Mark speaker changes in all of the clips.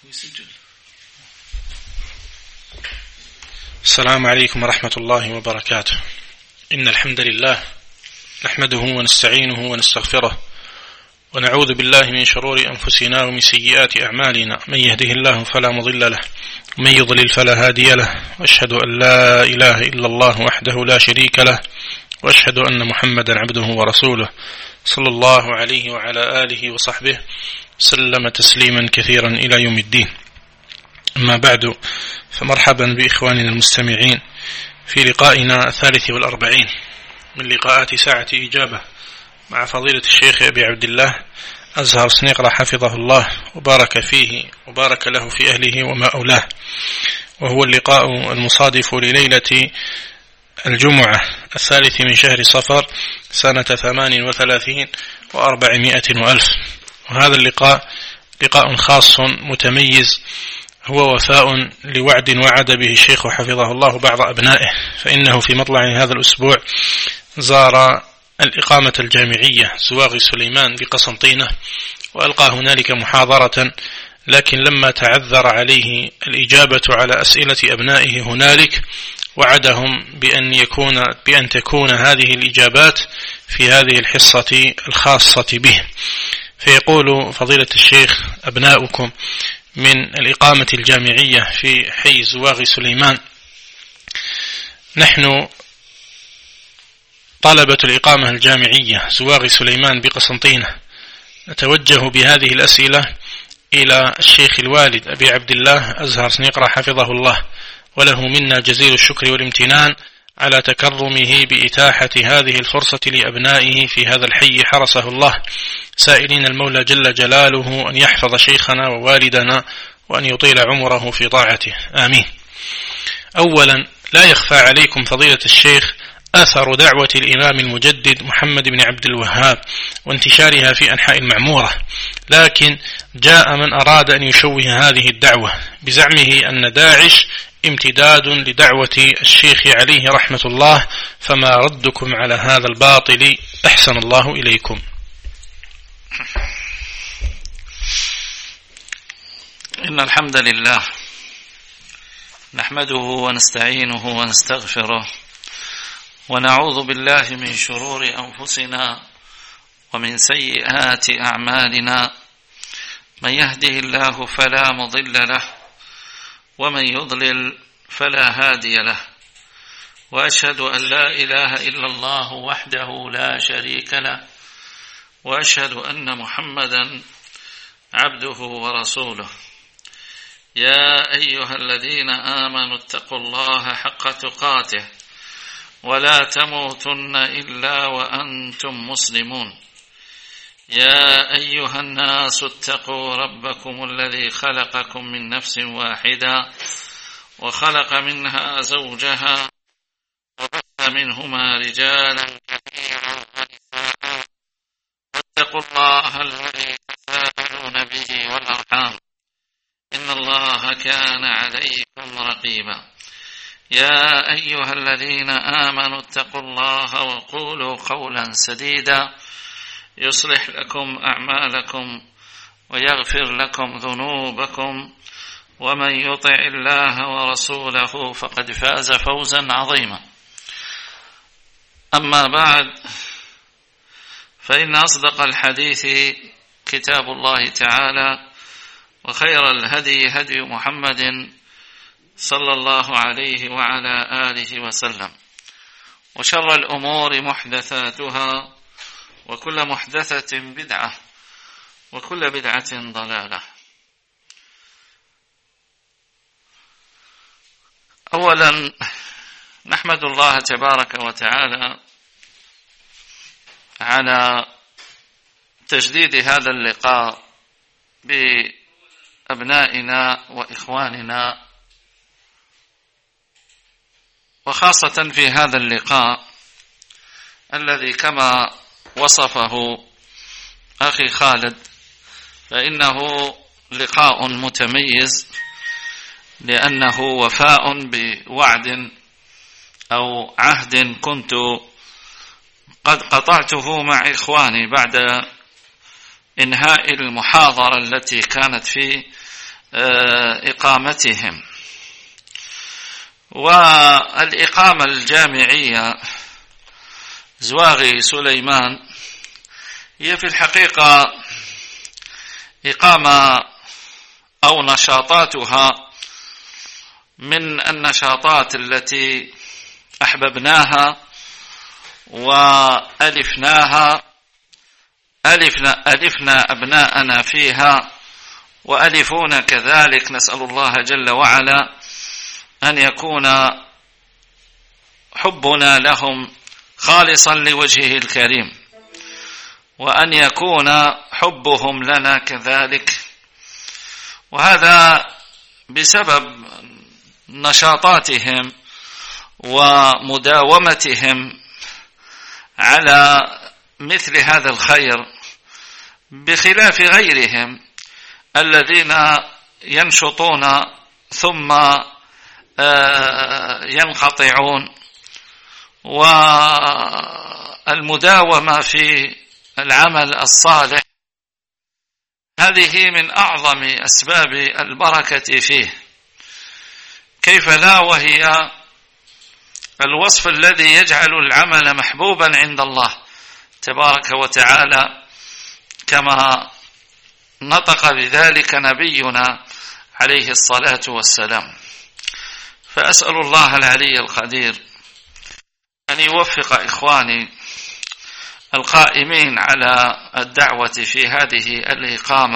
Speaker 1: السلام عليكم ورحمة الله وبركاته. إن الحمد لله نحمده ونستعينه ونستغفره ونعوذ بالله من شرور أنفسنا ومن سيئات أعمالنا، من يهده الله فلا مضل له ومن يضلل فلا هادي له، وأشهد أن لا إله إلا الله وحده لا شريك له، وأشهد أن محمدا عبده ورسوله صلى الله عليه وعلى آله وصحبه سلم تسليما كثيرا إلى يوم الدين. أما بعد، فمرحبا بإخواننا المستمعين في لقائنا 43 من لقاءات ساعة إجابة مع فضيلة الشيخ أبي عبد الله أزهر سنيقرة حفظه الله وبارك فيه وبارك له في أهله وما أولاه، وهو اللقاء المصادف لليلة الجمعة 3 من شهر صفر سنة 38 و400 وألف. وهذا اللقاء لقاء خاص متميز، هو وفاء لوعد وعد به الشيخ حفظه الله بعض أبنائه، فإنه في مطلع هذا الأسبوع زار الإقامة الجامعية زواغ سليمان بقسنطينة وألقى هنالك محاضرة، لكن لما تعذر عليه الإجابة على أسئلة أبنائه هنالك وعدهم بأن تكون هذه الإجابات في هذه الحصة الخاصة به. فيقول فضيلة الشيخ: أبناؤكم من الإقامة الجامعية في حي زواغ سليمان، نحن طلبة الإقامة الجامعية زواغ سليمان بقسنطينة نتوجه بهذه الأسئلة إلى الشيخ الوالد أبي عبد الله أزهر سنيقرة حفظه الله، وله منا جزيل الشكر والامتنان على تكرمه بإتاحة هذه الفرصة لأبنائه في هذا الحي حرسه الله، سائلين المولى جل جلاله أن يحفظ شيخنا ووالدنا وأن يطيل عمره في طاعته، آمين. أولا، لا يخفى عليكم فضيلة الشيخ أثر دعوة الإمام المجدد محمد بن عبد الوهاب وانتشارها في أنحاء المعمورة، لكن جاء من أراد أن يشوه هذه الدعوة بزعمه أن داعش امتداد لدعوة الشيخ عليه رحمة الله، فما ردكم على هذا الباطل؟ أحسن الله إليكم.
Speaker 2: إن الحمد لله نحمده ونستعينه ونستغفره ونعوذ بالله من شرور أنفسنا ومن سيئات أعمالنا، من يهده الله فلا مضل له ومن يضلل فلا هادي له، وأشهد أن لا إله إلا الله وحده لا شريك له، وأشهد أن محمدا عبده ورسوله. يا أيها الذين آمنوا اتقوا الله حق تقاته ولا تموتن إلا وأنتم مسلمون. يا أيها الناس اتقوا ربكم الذي خلقكم من نفس واحدة وخلق منها زوجها وبث منهما رجالا كثيرا ونساء، واتقوا الله الذي تساءلون به والأرحام إن الله كان عليكم رقيبا. يا أيها الذين آمنوا اتقوا الله وقولوا قولا سديدا يصلح لكم أعمالكم ويغفر لكم ذنوبكم، ومن يطع الله ورسوله فقد فاز فوزا عظيما. أما بعد، فإن أصدق الحديث كتاب الله تعالى، وخير الهدي هدي محمد صلى الله عليه وعلى آله وسلم، وشر الأمور محدثاتها، وكل محدثة بدعة، وكل بدعة ضلالة. أولا نحمد الله تبارك وتعالى على تجديد هذا اللقاء بأبنائنا وإخواننا، وخاصة في هذا اللقاء الذي كما وصفه أخي خالد فإنه لقاء متميز، لأنه وفاء بوعد أو عهد كنت قد قطعته مع إخواني بعد إنهاء المحاضرة التي كانت في إقامتهم. والإقامة الجامعية زواغي سليمان هي في الحقيقة إقامة أو نشاطاتها من النشاطات التي أحببناها وألفناها، ألفنا أبناءنا فيها وألفونا كذلك. نسأل الله جل وعلا أن يكون حبنا لهم خالصا لوجهه الكريم، وأن يكون حبهم لنا كذلك، وهذا بسبب نشاطاتهم ومداومتهم على مثل هذا الخير، بخلاف غيرهم الذين ينشطون ثم ينقطعون. والمداومة في العمل الصالح هذه من أعظم أسباب البركة فيه، كيف لا وهي الوصف الذي يجعل العمل محبوبا عند الله تبارك وتعالى، كما نطق بذلك نبينا عليه الصلاة والسلام. فأسأل الله العلي القدير أن يوفق إخواني القائمين على الدعوة في هذه الإقامة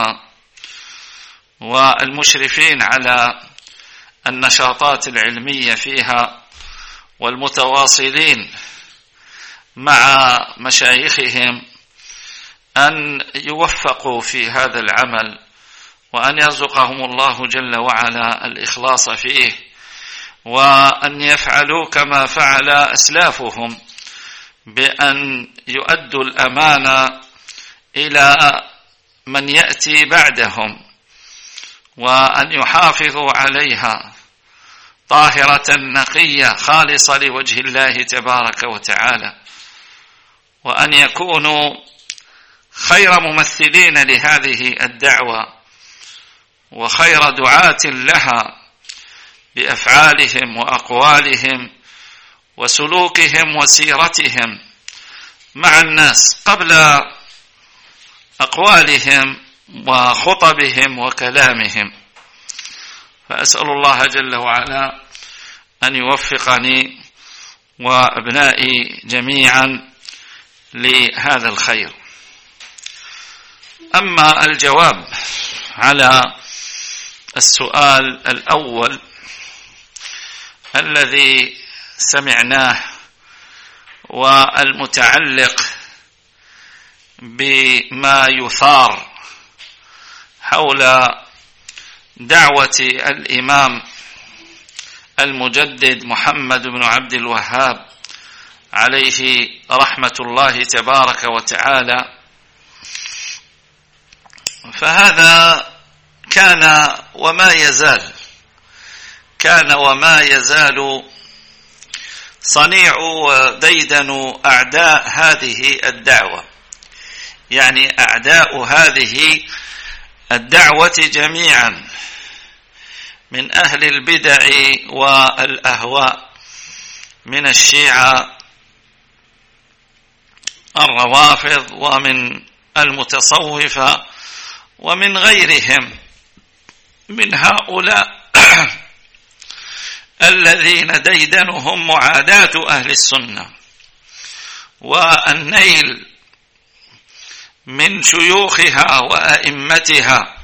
Speaker 2: والمشرفين على النشاطات العلمية فيها والمتواصلين مع مشايخهم أن يوفقوا في هذا العمل، وأن يرزقهم الله جل وعلا الإخلاص فيه، وأن يفعلوا كما فعل أسلافهم بأن يؤدوا الأمانة إلى من يأتي بعدهم، وأن يحافظوا عليها طاهرة نقية خالصة لوجه الله تبارك وتعالى، وأن يكونوا خير ممثلين لهذه الدعوة وخير دعاة لها بأفعالهم وأقوالهم وسلوكهم وسيرتهم مع الناس قبل أقوالهم وخطبهم وكلامهم. فأسأل الله جل وعلا أن يوفقني وأبنائي جميعا لهذا الخير. أما الجواب على السؤال الأول الذي سمعناه والمتعلق بما يثار حول دعوة الإمام المجدد محمد بن عبد الوهاب عليه رحمة الله تبارك وتعالى، فهذا كان وما يزال صنيع وديدن أعداء هذه الدعوة، يعني أعداء هذه الدعوة جميعا من أهل البدع والأهواء، من الشيعة الروافض ومن المتصوفة ومن غيرهم من هؤلاء الذين ديدنهم معاداة أهل السنة والنيل من شيوخها وأئمتها،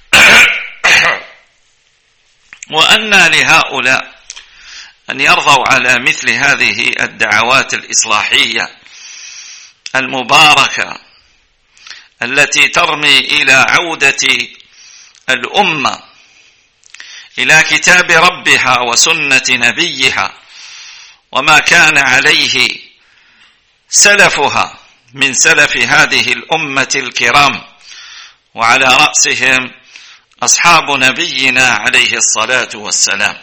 Speaker 2: وأن لهؤلاء أن يرضوا على مثل هذه الدعوات الإصلاحية المباركة التي ترمي إلى عودة الأمة إلى كتاب ربها وسنة نبيها وما كان عليه سلفها من سلف هذه الأمة الكرام، وعلى رأسهم أصحاب نبينا عليه الصلاة والسلام.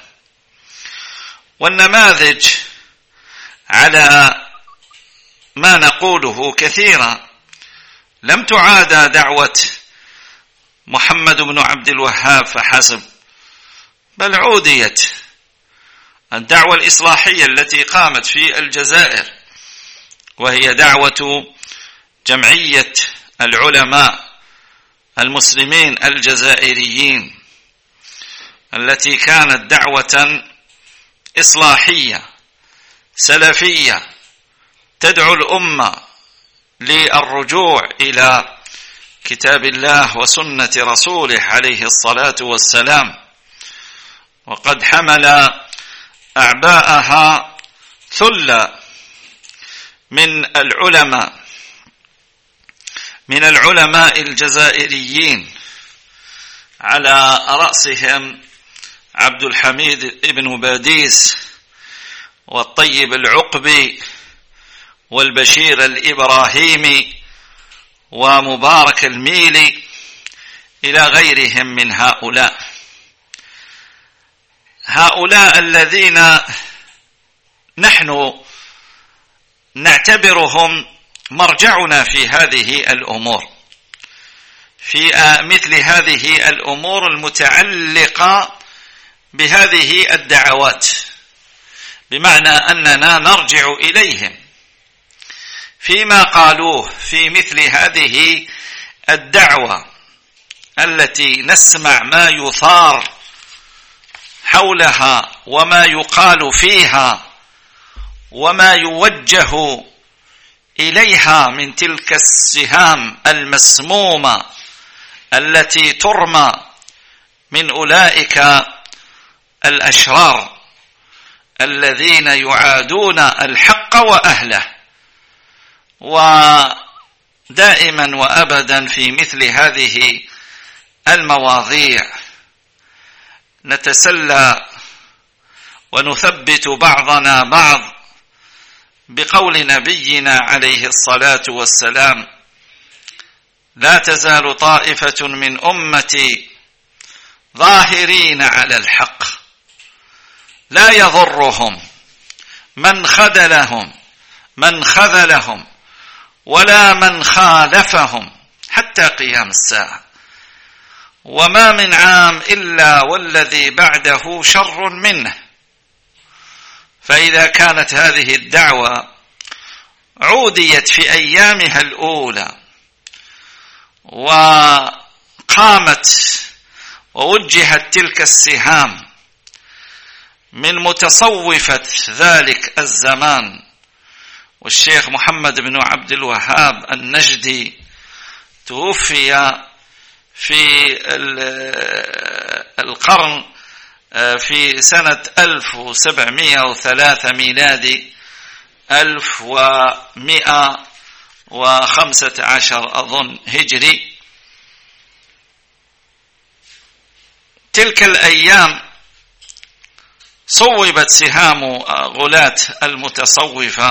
Speaker 2: والنماذج على ما نقوله كثيرا. لم تعادى دعوة محمد بن عبد الوهاب فحسب، بل عوديت الدعوة الإصلاحية التي قامت في الجزائر، وهي دعوة جمعية العلماء المسلمين الجزائريين، التي كانت دعوة إصلاحية سلفية تدعو الأمة للرجوع إلى كتاب الله وسنة رسوله عليه الصلاة والسلام. وقد حمل أعباءها ثلة من العلماء الجزائريين، على رأسهم عبد الحميد ابن باديس والطيب العقبي والبشير الإبراهيمي ومبارك الميلي إلى غيرهم من هؤلاء الذين نحن نعتبرهم مرجعنا في هذه الأمور، في مثل هذه الأمور المتعلقة بهذه الدعوات، بمعنى أننا نرجع إليهم فيما قالوه في مثل هذه الدعوة التي نسمع ما يثار حولها وما يقال فيها وما يوجه إليها من تلك السهام المسمومة التي ترمى من أولئك الأشرار الذين يعادون الحق وأهله. ودائما وأبدا في مثل هذه المواضيع نتسلى ونثبت بعضنا بعض بقول نبينا عليه الصلاة والسلام: لا تزال طائفة من أمتي ظاهرين على الحق لا يضرهم من خذلهم ولا من خالفهم حتى قيام الساعة، وما من عام إلا والذي بعده شر منه. فإذا كانت هذه الدعوة عوديت في أيامها الأولى وقامت ووجهت تلك السهام من متصوفة ذلك الزمان، والشيخ محمد بن عبد الوهاب النجدي توفي في القرن في سنة 1703 ميلادي، 1115 أظن هجري. تلك الأيام صوبت سهام غلاة المتصوفة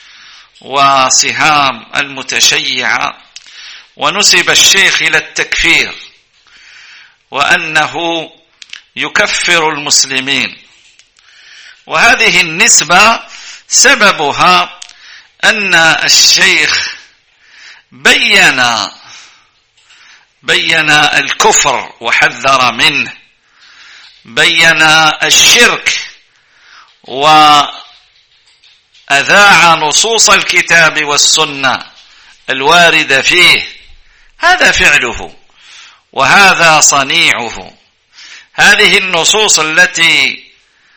Speaker 2: وسهام المتشيعة، ونسب الشيخ إلى التكفير وأنه يكفر المسلمين. وهذه النسبة سببها أن الشيخ بين الكفر وحذر منه، بين الشرك وأذاع نصوص الكتاب والسنة الواردة فيه. هذا فعله وهذا صنيعه. هذه النصوص التي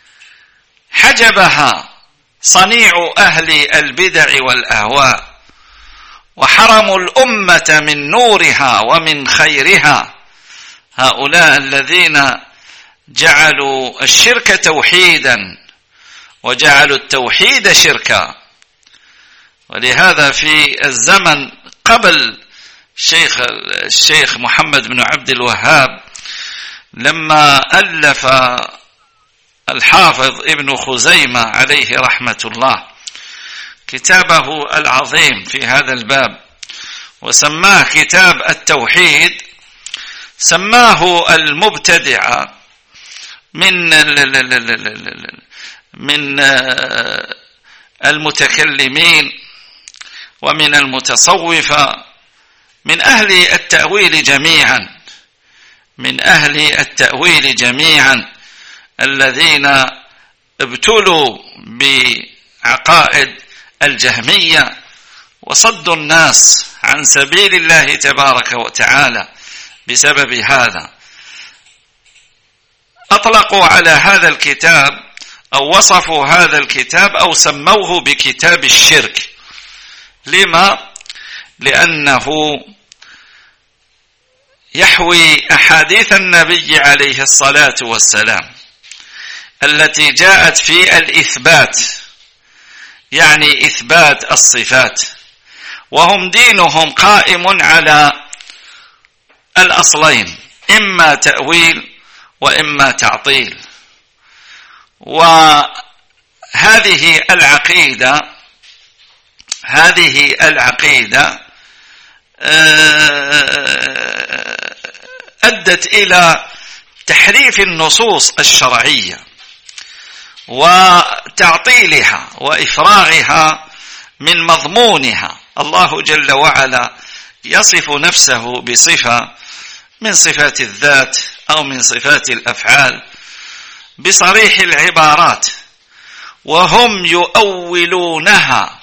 Speaker 2: حجبها صنيع أهل البدع والأهواء وحرموا الأمة من نورها ومن خيرها، هؤلاء الذين جعلوا الشرك توحيدا وجعلوا التوحيد شركا. ولهذا في الزمن قبل الشيخ محمد بن عبد الوهاب، لما ألف الحافظ ابن خزيمة عليه رحمة الله كتابه العظيم في هذا الباب وسماه كتاب التوحيد، سماه المبتدع من المتكلمين ومن المتصوفة من أهل التأويل جميعا، من أهل التأويل جميعا الذين ابتلوا بعقائد الجهمية وصدوا الناس عن سبيل الله تبارك وتعالى بسبب هذا. أطلقوا على هذا الكتاب أو وصفوا هذا الكتاب أو سموه بكتاب الشرك. لما؟ لأنه يحوي أحاديث النبي عليه الصلاة والسلام التي جاءت في الإثبات، يعني إثبات الصفات، وهم دينهم قائم على الأصلين، إما تأويل وإما تعطيل. وهذه العقيدة أدت إلى تحريف النصوص الشرعية وتعطيلها وإفراغها من مضمونها. الله جل وعلا يصف نفسه بصفة من صفات الذات أو من صفات الأفعال بصريح العبارات، وهم يؤولونها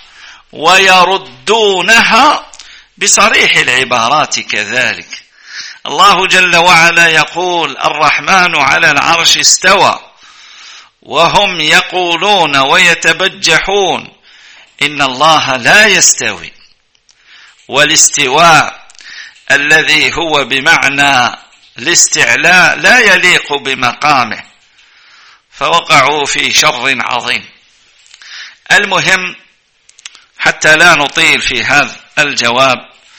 Speaker 2: ويردونها بصريح العبارات كذلك. الله جل وعلا يقول: الرحمن على العرش استوى، وهم يقولون ويتبجحون إن الله لا يستوي. والاستواء الذي هو بمعنى الاستعلاء لا يليق بمقامه، فوقعوا في شر عظيم. المهم، حتى لا نطيل في هذا الجواب،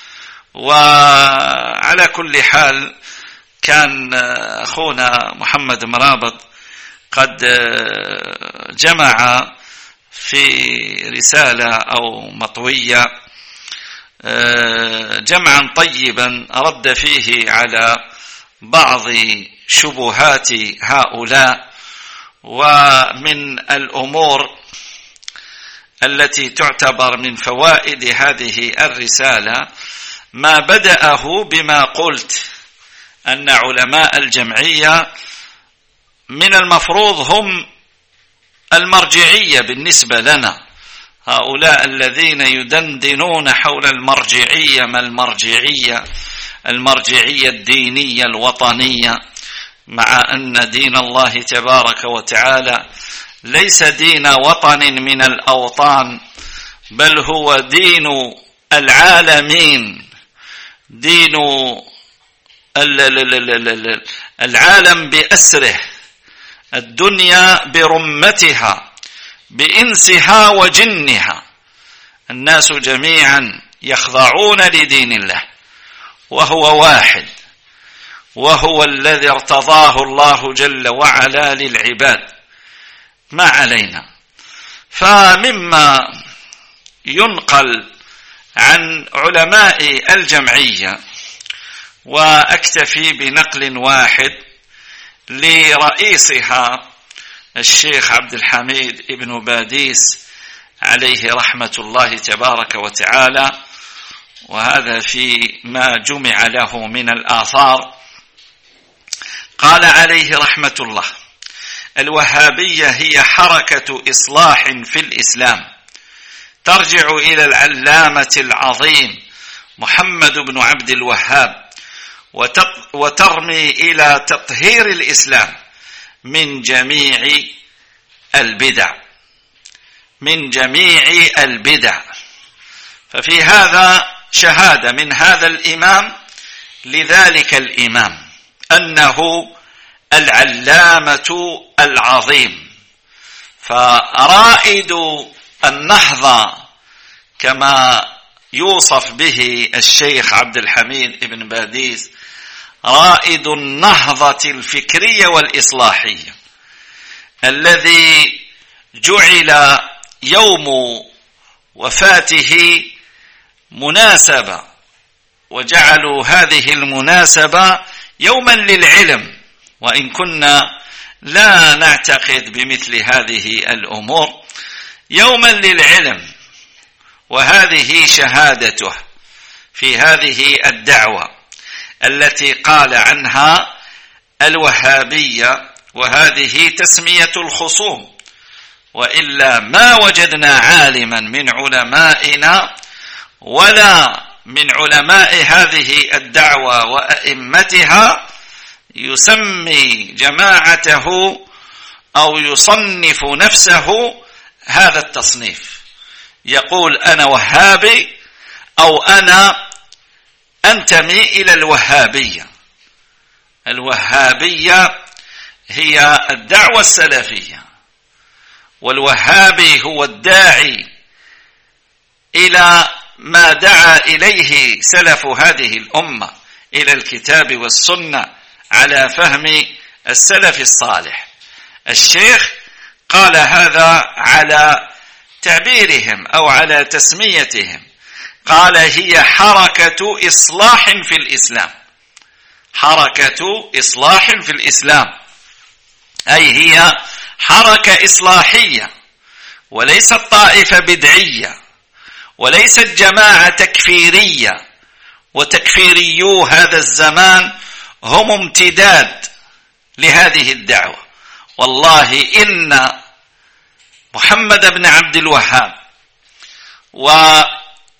Speaker 2: وعلى كل حال كان أخونا محمد مرابط قد جمع في رسالة أو مطوية جمعا طيبا رد فيه على بعض شبهات هؤلاء. ومن الأمور التي تعتبر من فوائد هذه الرسالة ما بدأه بما قلت أن علماء الجمعية من المفروض هم المرجعية بالنسبة لنا. هؤلاء الذين يدندنون حول المرجعية، ما المرجعية الدينية الوطنية، مع أن دين الله تبارك وتعالى ليس دين وطن من الأوطان، بل هو دين العالمين، دين العالم بأسره، الدنيا برمتها بإنسها وجنها. الناس جميعا يخضعون لدين الله، وهو واحد، وهو الذي ارتضاه الله جل وعلا للعباد، ما علينا. فمما ينقل عن علماء الجمعية، وأكتفي بنقل واحد لرئيسها الشيخ عبد الحميد ابن باديس عليه رحمة الله تبارك وتعالى، وهذا في ما جمع له من الآثار. قال عليه رحمة الله: الوهابية هي حركة إصلاح في الإسلام ترجع إلى العلامة العظيم محمد بن عبد الوهاب، وترمي إلى تطهير الإسلام من جميع البدع. ففي هذا شهادة من هذا الإمام لذلك الإمام أنه العلامة العظيم. فرائد النهضة كما يوصف به الشيخ عبد الحميد ابن باديس، رائد النهضة الفكرية والإصلاحية، الذي جعل يوم وفاته مناسبة، وجعلوا هذه المناسبة يوما للعلم، وإن كنا لا نعتقد بمثل هذه الأمور، يوما للعلم. وهذه شهادته في هذه الدعوة التي قال عنها الوهابية، وهذه تسمية الخصوم، وإلا ما وجدنا عالما من علمائنا ولا من علماء هذه الدعوة وأئمتها يسمي جماعته أو يصنف نفسه هذا التصنيف، يقول أنا وهابي أو أنا أنتمي إلى الوهابية. الوهابية هي الدعوة السلفية، والوهابي هو الداعي إلى ما دعا إليه سلف هذه الأمة، إلى الكتاب والسنة على فهم السلف الصالح. الشيخ قال هذا على تعبيرهم أو على تسميتهم، قال هي حركة إصلاح في الإسلام. حركة إصلاح في الإسلام، أي هي حركة إصلاحية، وليست طائفة بدعية، وليست جماعة تكفيرية. وتكفيريو هذا الزمان هم امتداد لهذه الدعوة. والله إن محمد بن عبد الوهاب وأئمة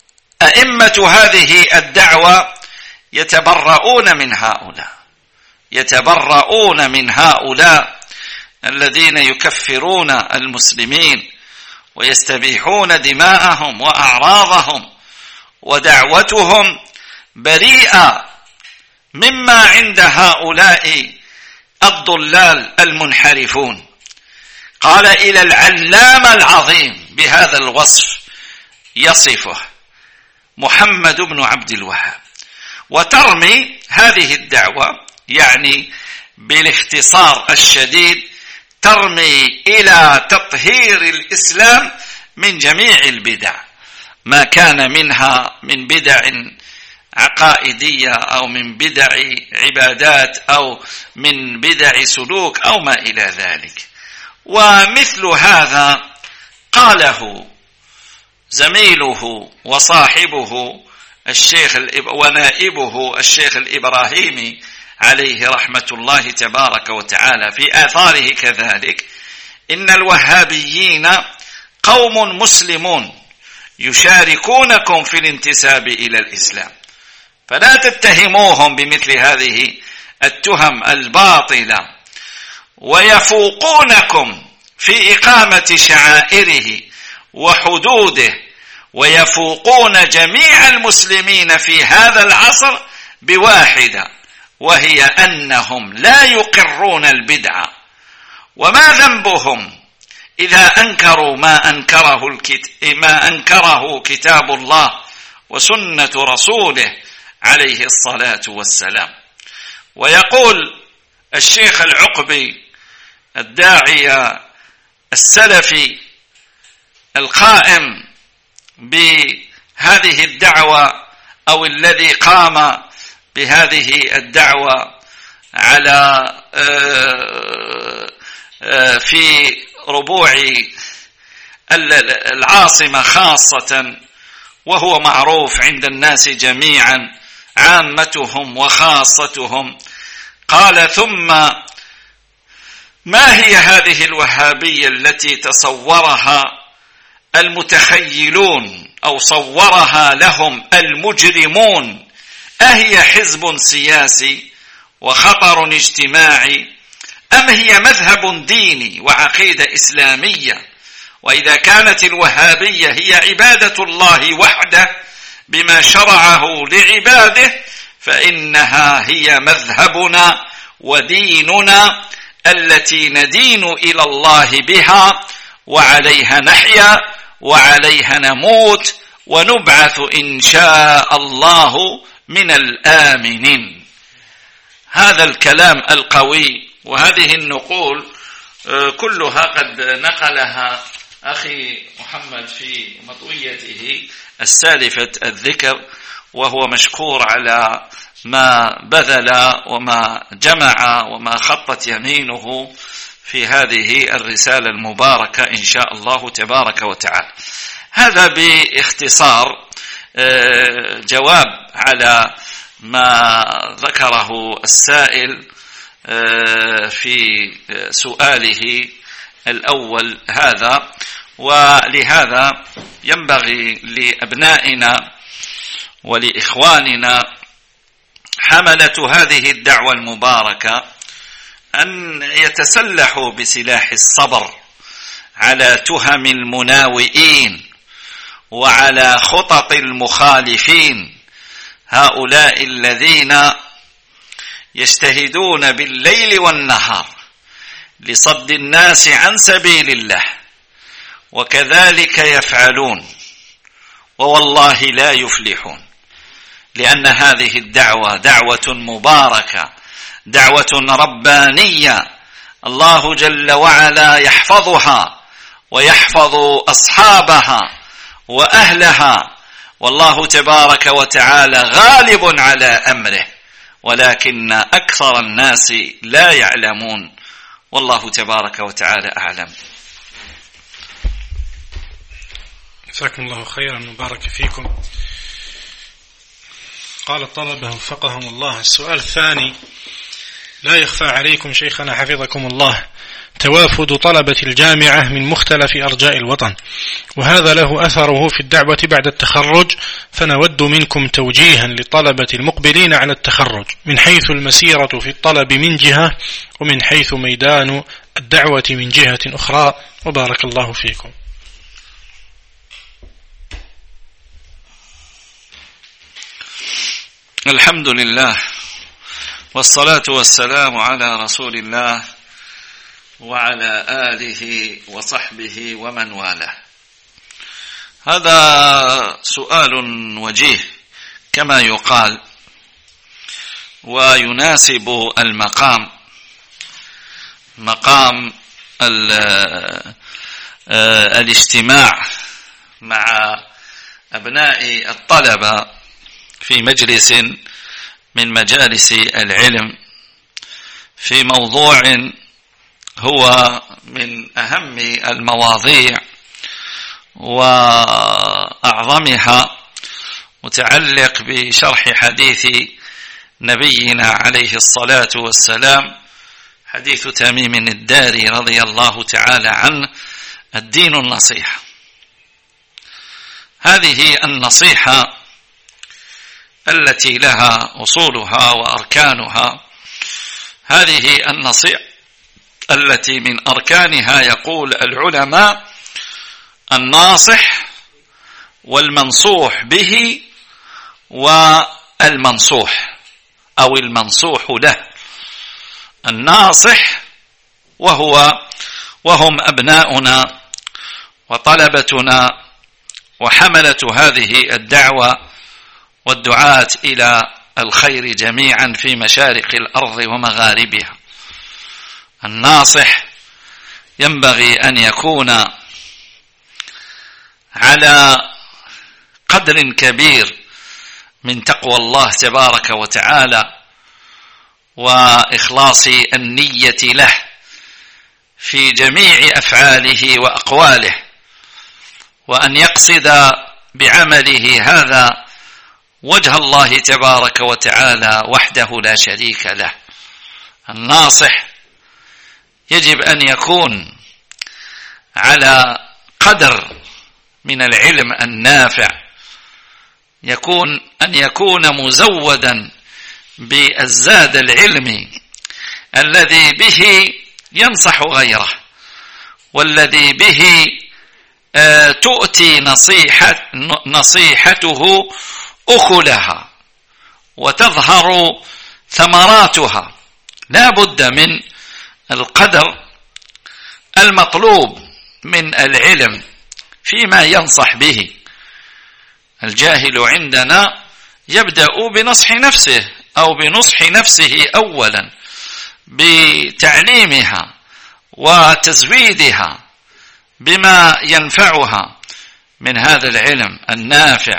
Speaker 2: هذه الدعوة يتبرؤون من هؤلاء، يتبرؤون من هؤلاء الذين يكفرون المسلمين ويستبيحون دماءهم وأعراضهم، ودعوتهم بريئة مما عند هؤلاء الضلال المنحرفون. قال إلى العلامة العظيم بهذا الوصف يصفه محمد بن عبد الوهاب. وترمي هذه الدعوة يعني بالاختصار الشديد ترمي إلى تطهير الإسلام من جميع البدع، ما كان منها من بدع عقائدية أو من بدع عبادات أو من بدع سلوك أو ما إلى ذلك. ومثل هذا قاله زميله وصاحبه الشيخ ونائبه الشيخ الإبراهيمي عليه رحمة الله تبارك وتعالى في آثاره كذلك: إن الوهابيين قوم مسلمون يشاركونكم في الانتساب إلى الإسلام، فلا تتهموهم بمثل هذه التهم الباطلة، ويفوقونكم في إقامة شعائره وحدوده، ويفوقون جميع المسلمين في هذا العصر بواحدة، وهي أنهم لا يقرون البدعة. وما ذنبهم إذا أنكروا ما أنكره كتاب الله وسنة رسوله عليه الصلاة والسلام. ويقول الشيخ العقبي الداعية السلفي القائم بهذه الدعوة أو الذي قام بهذه الدعوة على في ربوع العاصمة خاصة، وهو معروف عند الناس جميعا عامتهم وخاصتهم، قال: ثم ما هي هذه الوهابية التي تصورها المتخيلون أو صورها لهم المجرمون؟ أهي حزب سياسي وخطر اجتماعي، أم هي مذهب ديني وعقيدة إسلامية؟ وإذا كانت الوهابية هي عبادة الله وحده بما شرعه لعباده، فإنها هي مذهبنا وديننا التي ندين إلى الله بها، وعليها نحيا وعليها نموت ونبعث إن شاء الله من الآمنين. هذا الكلام القوي وهذه النقول كلها قد نقلها أخي محمد في مطويته السالفة الذكر، وهو مشكور على ما بذل وما جمع وما خطت يمينه في هذه الرسالة المباركة إن شاء الله تبارك وتعالى. هذا باختصار جواب على ما ذكره السائل في سؤاله الأول هذا. ولهذا ينبغي لأبنائنا ولإخواننا حملة هذه الدعوة المباركة أن يتسلحوا بسلاح الصبر على تهم المناوئين وعلى خطط المخالفين، هؤلاء الذين يجتهدون بالليل والنهار لصد الناس عن سبيل الله، وكذلك يفعلون ووالله لا يفلحون، لأن هذه الدعوة دعوة مباركة، دعوة ربانية، الله جل وعلا يحفظها ويحفظ أصحابها وأهلها، والله تبارك وتعالى غالب على أمره، ولكن أكثر الناس لا يعلمون، والله تبارك وتعالى أعلم.
Speaker 1: جزاكم الله خيرا وبارك فيكم. قال الطلبة وفقهم الله: السؤال الثاني: لا يخفى عليكم شيخنا حفظكم الله توافد طلبة الجامعة من مختلف أرجاء الوطن، وهذا له أثره في الدعوة بعد التخرج، فنود منكم توجيها للطلبة المقبلين على التخرج من حيث المسيرة في الطلب من جهة، ومن حيث ميدان الدعوة من جهة أخرى، وبارك الله فيكم.
Speaker 2: الحمد لله والصلاة والسلام على رسول الله وعلى آله وصحبه ومن والاه. هذا سؤال وجيه كما يقال، ويناسب المقام، مقام الاجتماع مع أبناء الطلبة في مجلس من مجالس العلم في موضوع هو من أهم المواضيع وأعظمها، متعلق بشرح حديث نبينا عليه الصلاة والسلام، حديث تميم الداري رضي الله تعالى عنه: الدين النصيحة. هذه النصيحة التي لها أصولها وأركانها، هذه النصيحة التي من أركانها يقول العلماء: الناصح والمنصوح به والمنصوح أو المنصوح له. الناصح وهم أبناؤنا وطلبتنا وحملة هذه الدعوة والدعاة إلى الخير جميعا في مشارق الأرض ومغاربها. الناصح ينبغي أن يكون على قدر كبير من تقوى الله تبارك وتعالى وإخلاص النية له في جميع أفعاله وأقواله، وأن يقصد بعمله هذا وجه الله تبارك وتعالى وحده لا شريك له. الناصح يجب أن يكون على قدر من العلم النافع، أن يكون مزودا بالزاد العلمي الذي به ينصح غيره، والذي به تؤتي نصيحته أكلها وتظهر ثمراتها. لا بد من القدر المطلوب من العلم فيما ينصح به. الجاهل عندنا يبدأ بنصح نفسه أو بنصح نفسه أولا، بتعليمها وتزويدها بما ينفعها من هذا العلم النافع.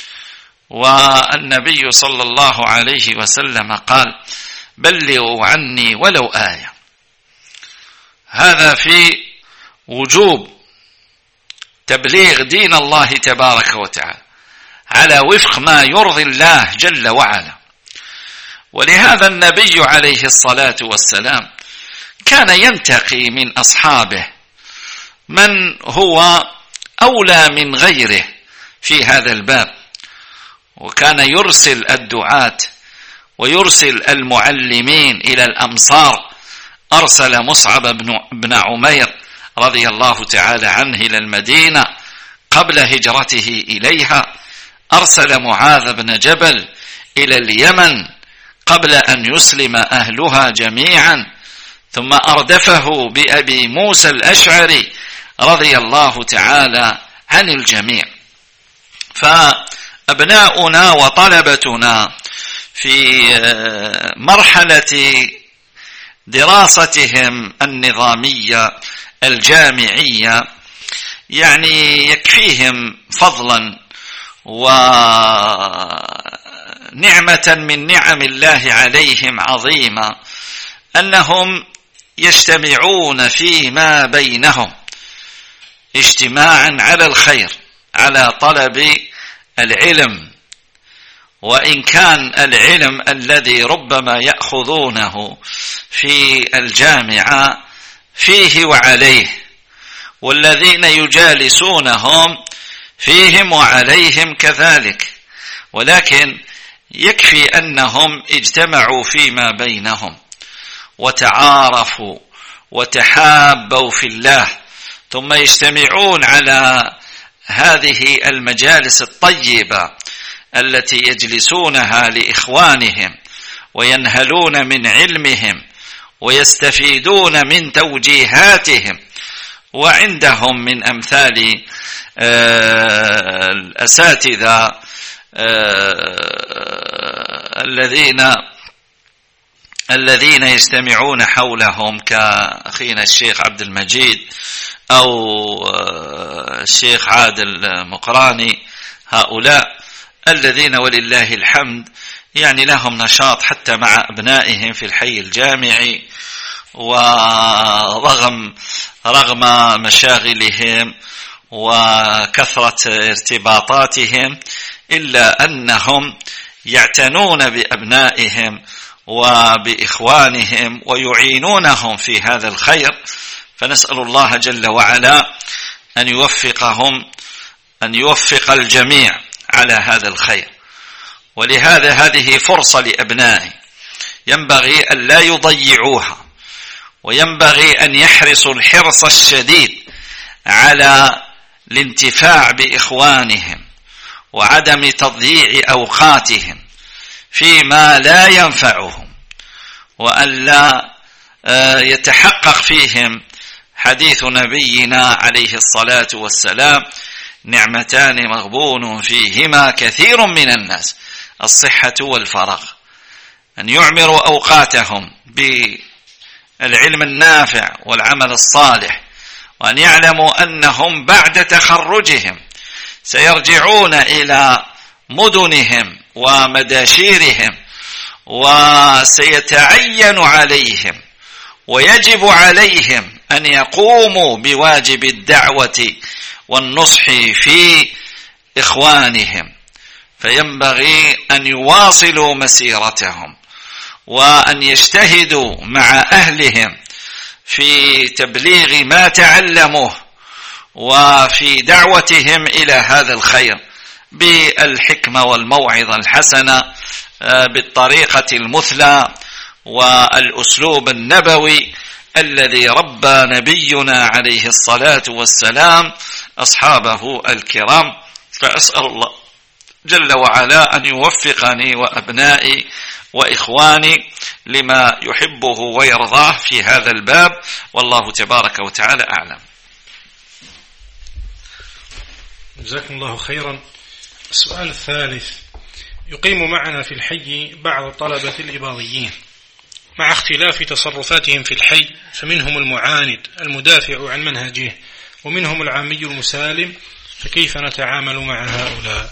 Speaker 2: والنبي صلى الله عليه وسلم قال: بلغوا عني ولو آية. هذا في وجوب تبليغ دين الله تبارك وتعالى على وفق ما يرضي الله جل وعلا. ولهذا النبي عليه الصلاة والسلام كان ينتقي من أصحابه من هو أولى من غيره في هذا الباب، وكان يرسل الدعاة ويرسل المعلمين إلى الأمصار. أرسل مصعب بن عمير رضي الله تعالى عنه إلى المدينة قبل هجرته إليها، أرسل معاذ بن جبل إلى اليمن قبل أن يسلم أهلها جميعا، ثم أردفه بأبي موسى الأشعري رضي الله تعالى عن الجميع. فأبناؤنا وطلبتنا في مرحلة دراستهم النظامية الجامعية يعني يكفيهم فضلا ونعمة من نعم الله عليهم عظيمة أنهم يجتمعون فيما بينهم اجتماعا على الخير، على طلب العلم، وإن كان العلم الذي ربما يأخذونه في الجامعة فيه وعليه، والذين يجالسونهم فيهم وعليهم كذلك، ولكن يكفي أنهم اجتمعوا فيما بينهم وتعارفوا وتحابوا في الله، ثم يجتمعون على هذه المجالس الطيبة التي يجلسونها لإخوانهم وينهلون من علمهم ويستفيدون من توجيهاتهم، وعندهم من أمثال الأساتذة الذين يجتمعون حولهم كأخينا الشيخ عبد المجيد أو الشيخ عادل مقراني، هؤلاء الذين ولله الحمد يعني لهم نشاط حتى مع أبنائهم في الحي الجامعي، ورغم مشاغلهم وكثرة ارتباطاتهم إلا أنهم يعتنون بأبنائهم وبإخوانهم ويعينونهم في هذا الخير. فنسأل الله جل وعلا أن يوفق الجميع على هذا الخير. ولهذا هذه فرصة لأبنائي ينبغي أن لا يضيعوها، وينبغي أن يحرصوا الحرص الشديد على الانتفاع بإخوانهم وعدم تضييع أوقاتهم فيما لا ينفعهم، وأن لا يتحقق فيهم حديث نبينا عليه الصلاة والسلام: نعمتان مغبون فيهما كثير من الناس، الصحة والفراغ. أن يعمروا أوقاتهم بالعلم النافع والعمل الصالح، وأن يعلموا أنهم بعد تخرجهم سيرجعون إلى مدنهم ومداشيرهم، وسيتعين عليهم ويجب عليهم أن يقوموا بواجب الدعوة والنصح في إخوانهم، فينبغي أن يواصلوا مسيرتهم وأن يجتهدوا مع أهلهم في تبليغ ما تعلموه وفي دعوتهم إلى هذا الخير بالحكمة والموعظة الحسنة، بالطريقة المثلى والأسلوب النبوي الذي ربى نبينا عليه الصلاة والسلام أصحابه الكرام. فأسأل الله جل وعلا أن يوفقني وأبنائي وإخواني لما يحبه ويرضاه في هذا الباب، والله تبارك وتعالى أعلم.
Speaker 1: جزاكم الله خيرا. السؤال الثالث: يقيم معنا في الحي بعض طلبة الإباضيين مع اختلاف تصرفاتهم في الحي، فمنهم المعاند المدافع عن منهجه، ومنهم العامي المسالم، فكيف نتعامل مع هؤلاء؟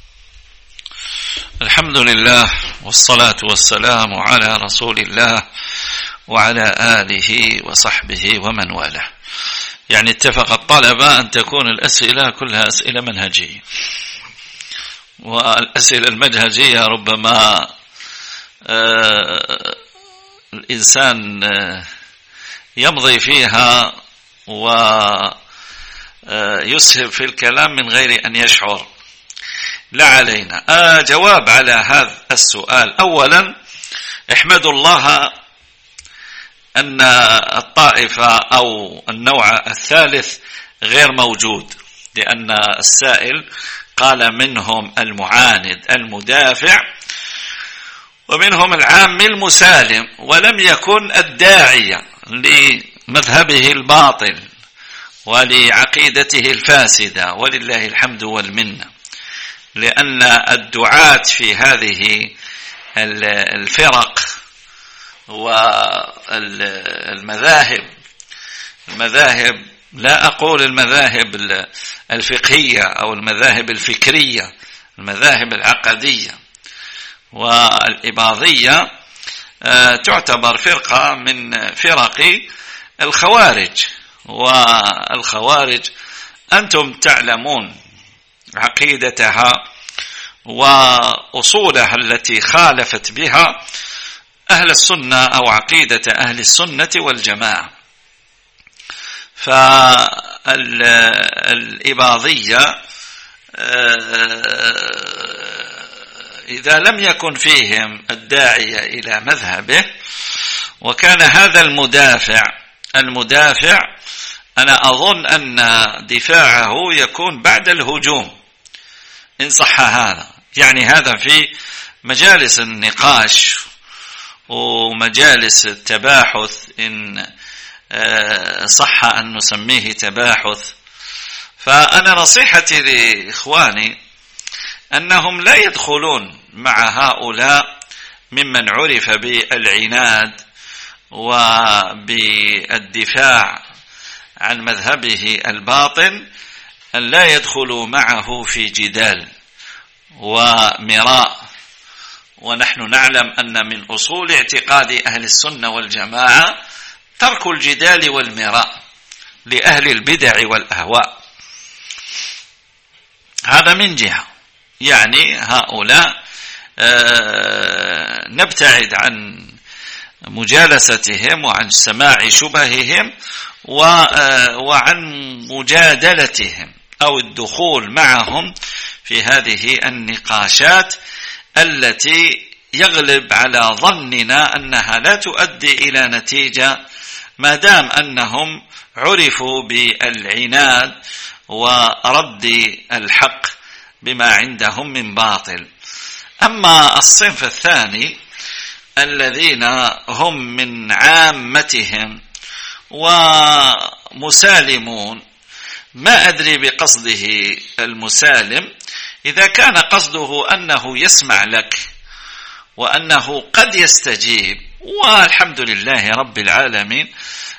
Speaker 2: الحمد لله والصلاة والسلام على رسول الله وعلى آله وصحبه ومن والاه. يعني اتفق الطلبة أن تكون الأسئلة كلها أسئلة منهجية، والأسئلة المنهجية ربما الإنسان يمضي فيها ويسهب في الكلام من غير أن يشعر. لا علينا. جواب على هذا السؤال: أولا احمدوا الله أن الطائفة أو النوع الثالث غير موجود، لأن السائل قال منهم المعاند المدافع ومنهم العام المسالم، ولم يكن الداعية لمذهبه الباطل ولعقيدته الفاسدة، ولله الحمد والمنة. لأن الدعاة في هذه الفرق والمذاهب، لا أقول المذاهب الفقهية أو المذاهب الفكرية، المذاهب العقدية والإباضية تعتبر فرقة من فرق الخوارج. والخوارج أنتم تعلمون عقيدتها وأصولها التي خالفت بها أهل السنة أو عقيدة أهل السنة والجماعة. فالإباضية إذا لم يكن فيهم الداعية إلى مذهبه، وكان هذا المدافع أنا أظن أن دفاعه يكون بعد الهجوم إن صح هذا، يعني هذا في مجالس النقاش ومجالس التباحث إن صح أن نسميه تباحث. فأنا نصيحتي لإخواني أنهم لا يدخلون مع هؤلاء ممن عرف بالعناد وبالدفاع عن مذهبه الباطن، أن لا يدخلوا معه في جدال ومراء. ونحن نعلم أن من أصول اعتقاد أهل السنة والجماعة ترك الجدال والمراء لأهل البدع والأهواء. هذا من جهة، يعني هؤلاء نبتعد عن مجالستهم وعن سماع شبههم وعن مجادلتهم أو الدخول معهم في هذه النقاشات التي يغلب على ظننا أنها لا تؤدي إلى نتيجة، ما دام أنهم عرفوا بالعناد ورد الحق بما عندهم من باطل. أما الصنف الثاني الذين هم من عامتهم ومسالمون، ما أدري بقصده المسالم، إذا كان قصده أنه يسمع لك وأنه قد يستجيب، والحمد لله رب العالمين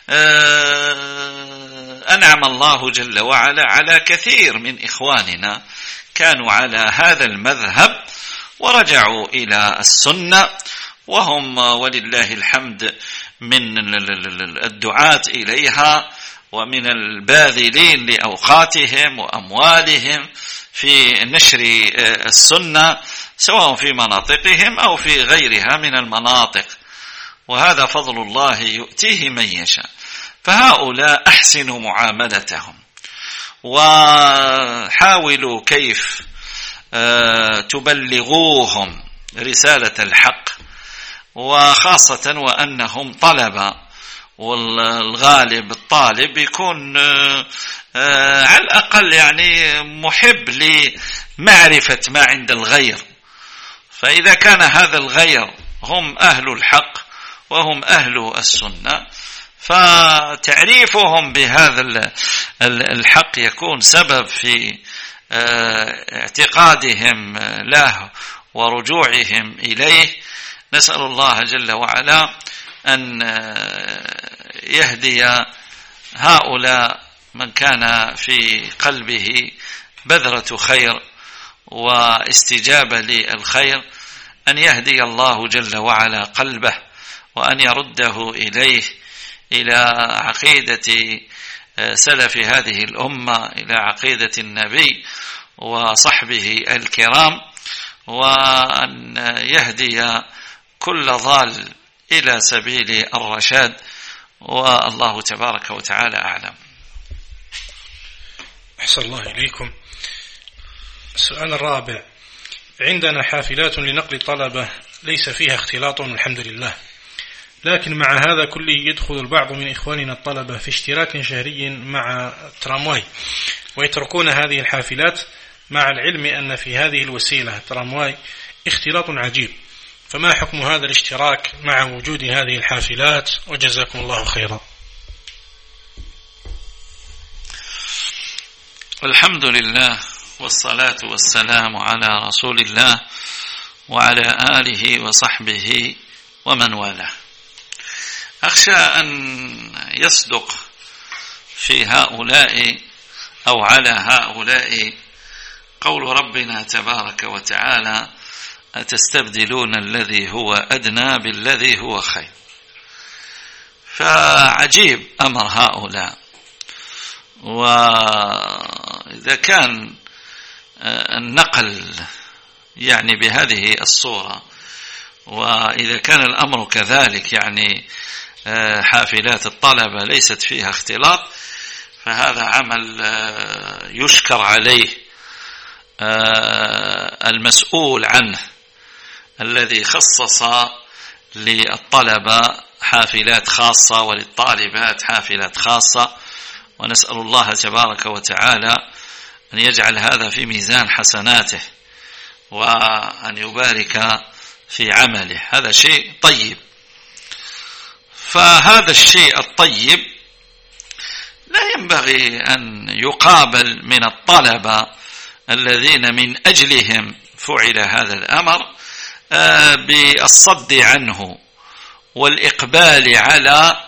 Speaker 2: أنعم الله جل وعلا على كثير من إخواننا كانوا على هذا المذهب ورجعوا إلى السنة، وهم ولله الحمد من الدعاة إليها ومن الباذلين لأوقاتهم وأموالهم في نشر السنة، سواء في مناطقهم أو في غيرها من المناطق، وهذا فضل الله يؤتيه من يشاء. فهؤلاء أحسنوا معاملتهم وحاولوا كيف تبلغوهم رسالة الحق، وخاصة وأنهم طلبة، والغالب الطالب يكون على الأقل يعني محب لمعرفة ما عند الغير. فإذا كان هذا الغير هم أهل الحق وهم أهل السنة، فتعريفهم بهذا الحق يكون سبب في اعتقادهم له ورجوعهم إليه. نسأل الله جل وعلا أن يهدي هؤلاء من كان في قلبه بذرة خير واستجابة للخير، أن يهدي الله جل وعلا قلبه وأن يرده إليه إلى عقيدة سلف هذه الأمة، إلى عقيدة النبي وصحبه الكرام، وأن يهدي كل ضال إلى سبيل الرشاد، والله تبارك وتعالى أعلم.
Speaker 1: أحسن الله إليكم. السؤال الرابع: عندنا حافلات لنقل الطلبة ليس فيها اختلاط والحمد لله، لكن مع هذا كله يدخل البعض من إخواننا الطلبة في اشتراك شهري مع الترامواي ويتركون هذه الحافلات، مع العلم أن في هذه الوسيلة الترامواي اختلاط عجيب، فما حكم هذا الاشتراك مع وجود هذه الحافلات؟ وجزاكم الله خيرا.
Speaker 2: الحمد لله والصلاة والسلام على رسول الله وعلى آله وصحبه ومن والاه. أخشى أن يصدق في هؤلاء أو على هؤلاء قول ربنا تبارك وتعالى: أتستبدلون الذي هو أدنى بالذي هو خير. فعجيب أمر هؤلاء. وإذا كان النقل يعني بهذه الصورة، وإذا كان الأمر كذلك يعني حافلات الطلبة ليست فيها اختلاط، فهذا عمل يشكر عليه المسؤول عنه الذي خصص للطلبة حافلات خاصة وللطالبات حافلات خاصة. ونسأل الله تبارك وتعالى أن يجعل هذا في ميزان حسناته وأن يبارك في عمله. هذا شيء طيب. فهذا الشيء الطيب لا ينبغي أن يقابل من الطلبة الذين من أجلهم فعل هذا الأمر بالصد عنه والإقبال على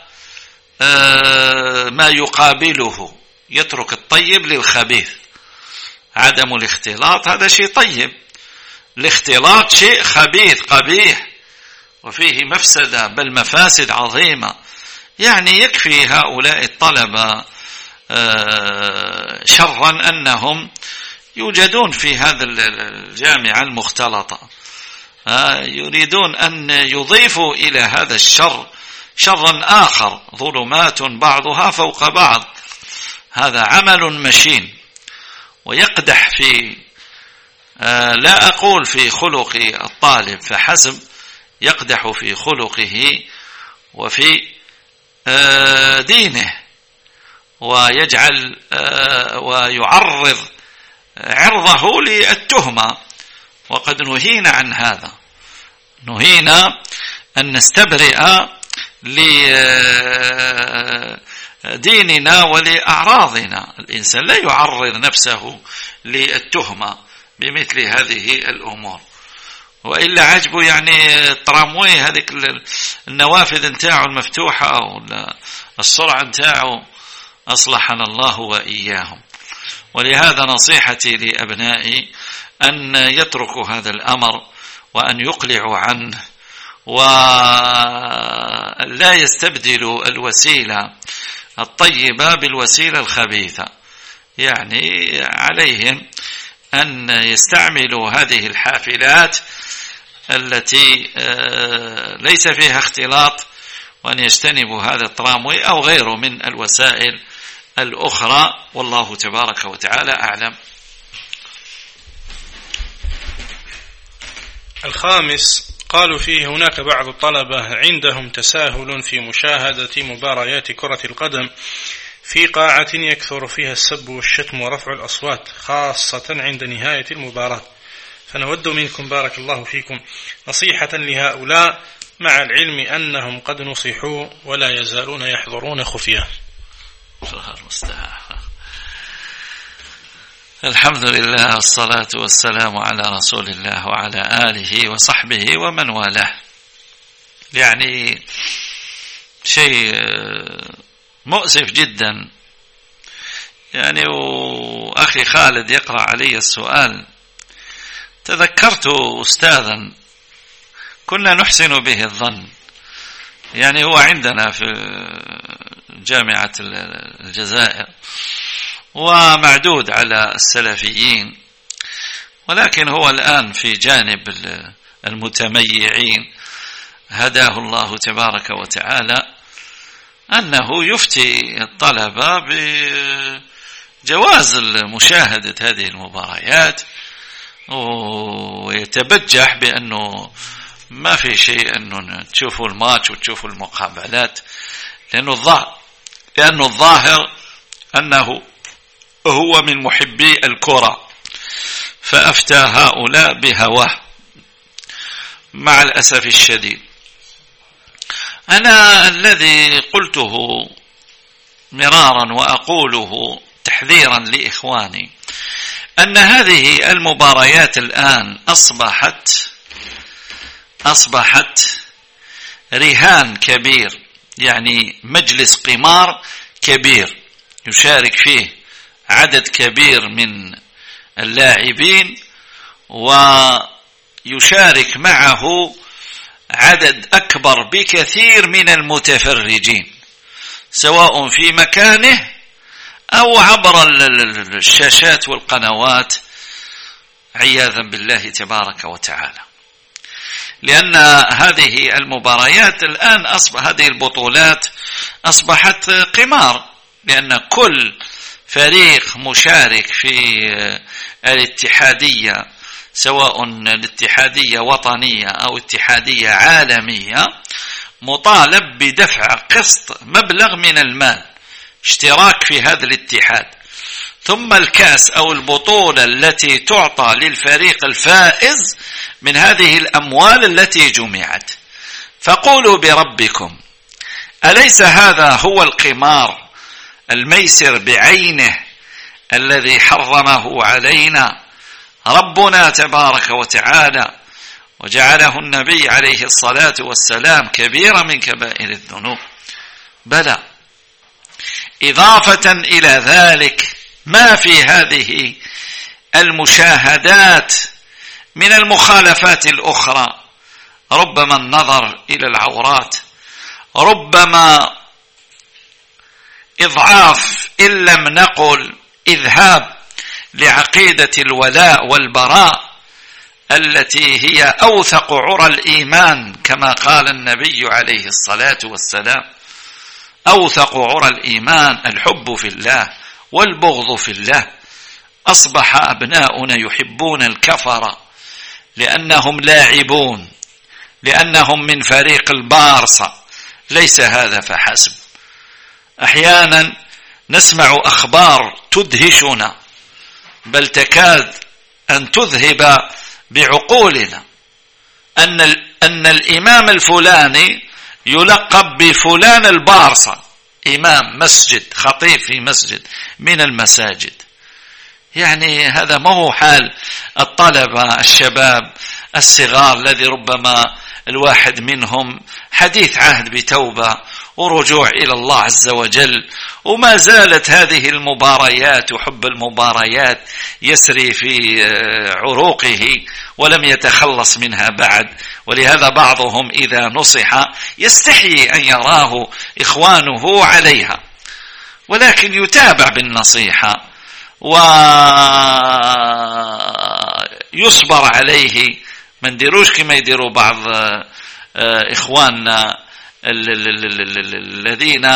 Speaker 2: ما يقابله. يترك الطيب للخبيث. عدم الاختلاط هذا شيء طيب، الاختلاط شيء خبيث قبيح وفيه مفسدة بل مفاسد عظيمة. يعني يكفي هؤلاء الطلبة شرا أنهم يوجدون في هذا الجامعة المختلطة، يريدون أن يضيفوا إلى هذا الشر شرا آخر، ظلمات بعضها فوق بعض. هذا عمل مشين ويقدح في لا أقول في خلق الطالب فحسب، يقدح في خلقه وفي دينه، ويجعل ويعرض عرضه للتهمة. وقد نهينا عن هذا، نهينا أن نستبرئ لديننا ولأعراضنا. الإنسان لا يعرض نفسه للتهمة بمثل هذه الأمور، وإلا عجبه يعني التراموي هذه النوافذ نتاعه المفتوحة أو السرعة نتاعه، أصلحنا الله وإياهم. ولهذا نصيحتي لأبنائي أن يتركوا هذا الأمر وأن يقلعوا عنه، ولا يستبدلوا الوسيلة الطيبة بالوسيلة الخبيثة. يعني عليهم أن يستعملوا هذه الحافلات التي ليس فيها اختلاط، وأن يجتنبوا هذا التراموي أو غيره من الوسائل الأخرى، والله تبارك وتعالى أعلم.
Speaker 1: الخامس: قالوا فيه هناك بعض الطلبة عندهم تساهل في مشاهدة مباريات كرة القدم في قاعة يكثر فيها السب والشتم ورفع الأصوات، خاصة عند نهاية المباراة، فنود منكم بارك الله فيكم نصيحة لهؤلاء، مع العلم أنهم قد نصحوا ولا يزالون يحضرون خفية.
Speaker 2: الحمد لله والصلاة والسلام على رسول الله وعلى آله وصحبه ومن والاه. يعني شيء مؤسف جدا. يعني وأخي خالد يقرأ علي السؤال، تذكرت أستاذا كنا نحسن به الظن، يعني هو عندنا في جامعة الجزائر ومعدود على السلفيين، ولكن هو الآن في جانب المتميعين هداه الله تبارك وتعالى أنه يفتي الطلبة بجواز مشاهدة هذه المباريات، ويتبجح بأنه ما في شيء أنه تشوفوا الماتش وتشوفوا المقابلات، لأنه الظاهر أنه هو من محبي الكرة، فأفتى هؤلاء بهواه مع الأسف الشديد. أنا الذي قلته مرارا وأقوله تحذيرا لإخواني أن هذه المباريات الآن أصبحت رهان كبير، يعني مجلس قمار كبير يشارك فيه عدد كبير من اللاعبين، ويشارك معه عدد أكبر بكثير من المتفرجين، سواء في مكانه أو عبر الشاشات والقنوات، عياذا بالله تبارك وتعالى. لأن هذه المباريات الآن هذه البطولات أصبحت قمار، لأن كل فريق مشارك في الاتحادية، سواء الاتحادية وطنية أو اتحادية عالمية، مطالب بدفع قسط مبلغ من المال اشتراك في هذا الاتحاد، ثم الكاس أو البطولة التي تعطى للفريق الفائز من هذه الأموال التي جمعت. فقولوا بربكم، أليس هذا هو القمار الميسر بعينه الذي حرمه علينا ربنا تبارك وتعالى، وجعله النبي عليه الصلاة والسلام كبيرا من كبائر الذنوب؟ بلى. إضافة إلى ذلك، ما في هذه المشاهدات من المخالفات الأخرى، ربما النظر إلى العورات، ربما إضعاف إن لم نقل إذهاب لعقيدة الولاء والبراء التي هي أوثق عرى الإيمان، كما قال النبي عليه الصلاة والسلام: أوثق عرى الإيمان الحب في الله والبغض في الله. أصبح أبناؤنا يحبون الكفرة لأنهم لاعبون، لأنهم من فريق البارسا. ليس هذا فحسب، أحيانا نسمع أخبار تدهشنا، بل تكاد أن تذهب بعقولنا، أن الإمام الفلاني يلقب بفلان البارسا، إمام مسجد، خطيب في مسجد من المساجد. يعني هذا ما هو حال الطلبة الشباب الصغار الذي ربما الواحد منهم حديث عهد بتوبة ورجوع إلى الله عز وجل، وما زالت هذه المباريات وحب المباريات يسري في عروقه ولم يتخلص منها بعد. ولهذا بعضهم إذا نصح يستحيي أن يراه إخوانه عليها، ولكن يتابع بالنصيحة ويصبر عليه، ما نديروش كما يديروا بعض إخواننا الذين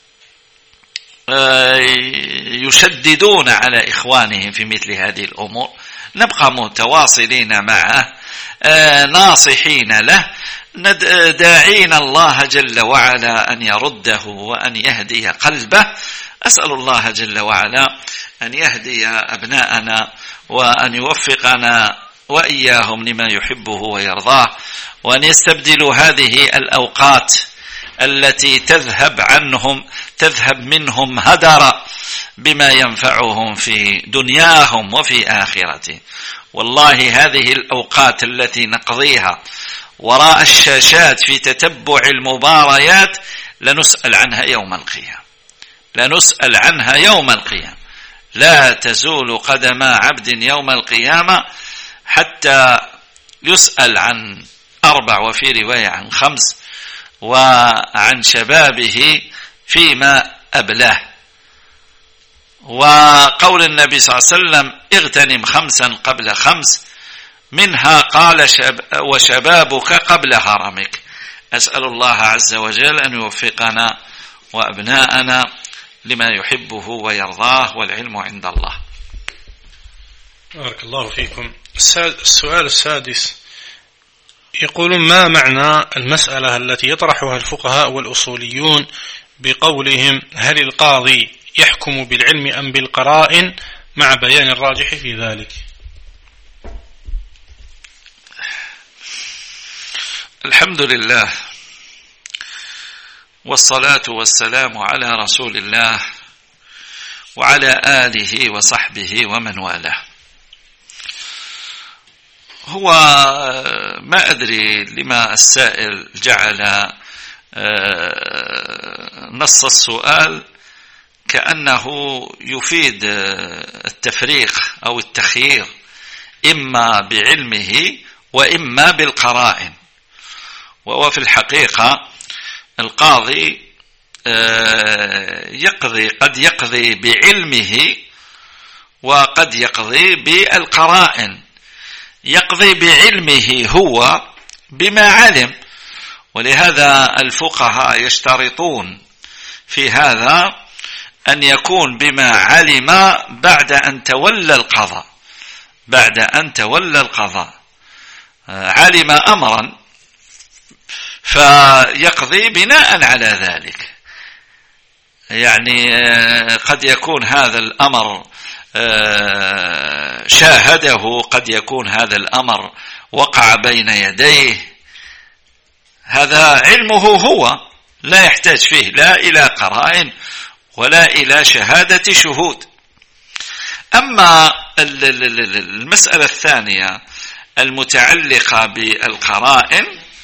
Speaker 2: يشددون على إخوانهم في مثل هذه الأمور. نبقى متواصلين معه، ناصحين له، داعين الله جل وعلا أن يرده وأن يهدي قلبه. أسأل الله جل وعلا أن يهدي أبناءنا وأن يوفقنا وإياهم لما يحبه ويرضاه، وأن يستبدلوا هذه الأوقات التي تذهب منهم هدرا بما ينفعهم في دنياهم وفي آخرته. والله هذه الأوقات التي نقضيها وراء الشاشات في تتبع المباريات لنسأل عنها يوم القيامة، لنسأل عنها يوم القيامة. لا تزول قدم عبد يوم القيامة حتى يسأل عن 4، وفي رواية عن 5، وعن شبابه فيما أبلاه. وقول النبي صلى الله عليه وسلم: اغتنم 5 قبل 5، منها قال: وشبابك قبل هرمك، أسأل الله عز وجل أن يوفقنا وأبناءنا لما يحبه ويرضاه، والعلم عند الله.
Speaker 1: بارك الله فيكم. السؤال السادس يقولون: ما معنى المسألة التي يطرحها الفقهاء والأصوليون بقولهم: هل القاضي يحكم بالعلم أم بالقرائن، مع بيان الراجح في ذلك؟
Speaker 2: الحمد لله، والصلاة والسلام على رسول الله وعلى آله وصحبه ومن والاه. هو ما أدري لما السائل جعل نص السؤال كأنه يفيد التفريق أو التخيير، إما بعلمه وإما بالقرائن. وهو في الحقيقة القاضي قد يقضي بعلمه وقد يقضي بالقرائن. يقضي بعلمه هو بما علم، ولهذا الفقهاء يشترطون في هذا أن يكون بما علم بعد أن تولى القضاء. بعد أن تولى القضاء علم أمرا فيقضي بناء على ذلك. يعني قد يكون هذا الأمر شاهده، قد يكون هذا الأمر وقع بين يديه، هذا علمه هو، لا يحتاج فيه لا إلى قرائن ولا إلى شهادة شهود. أما المسألة الثانية المتعلقة بالقرائن،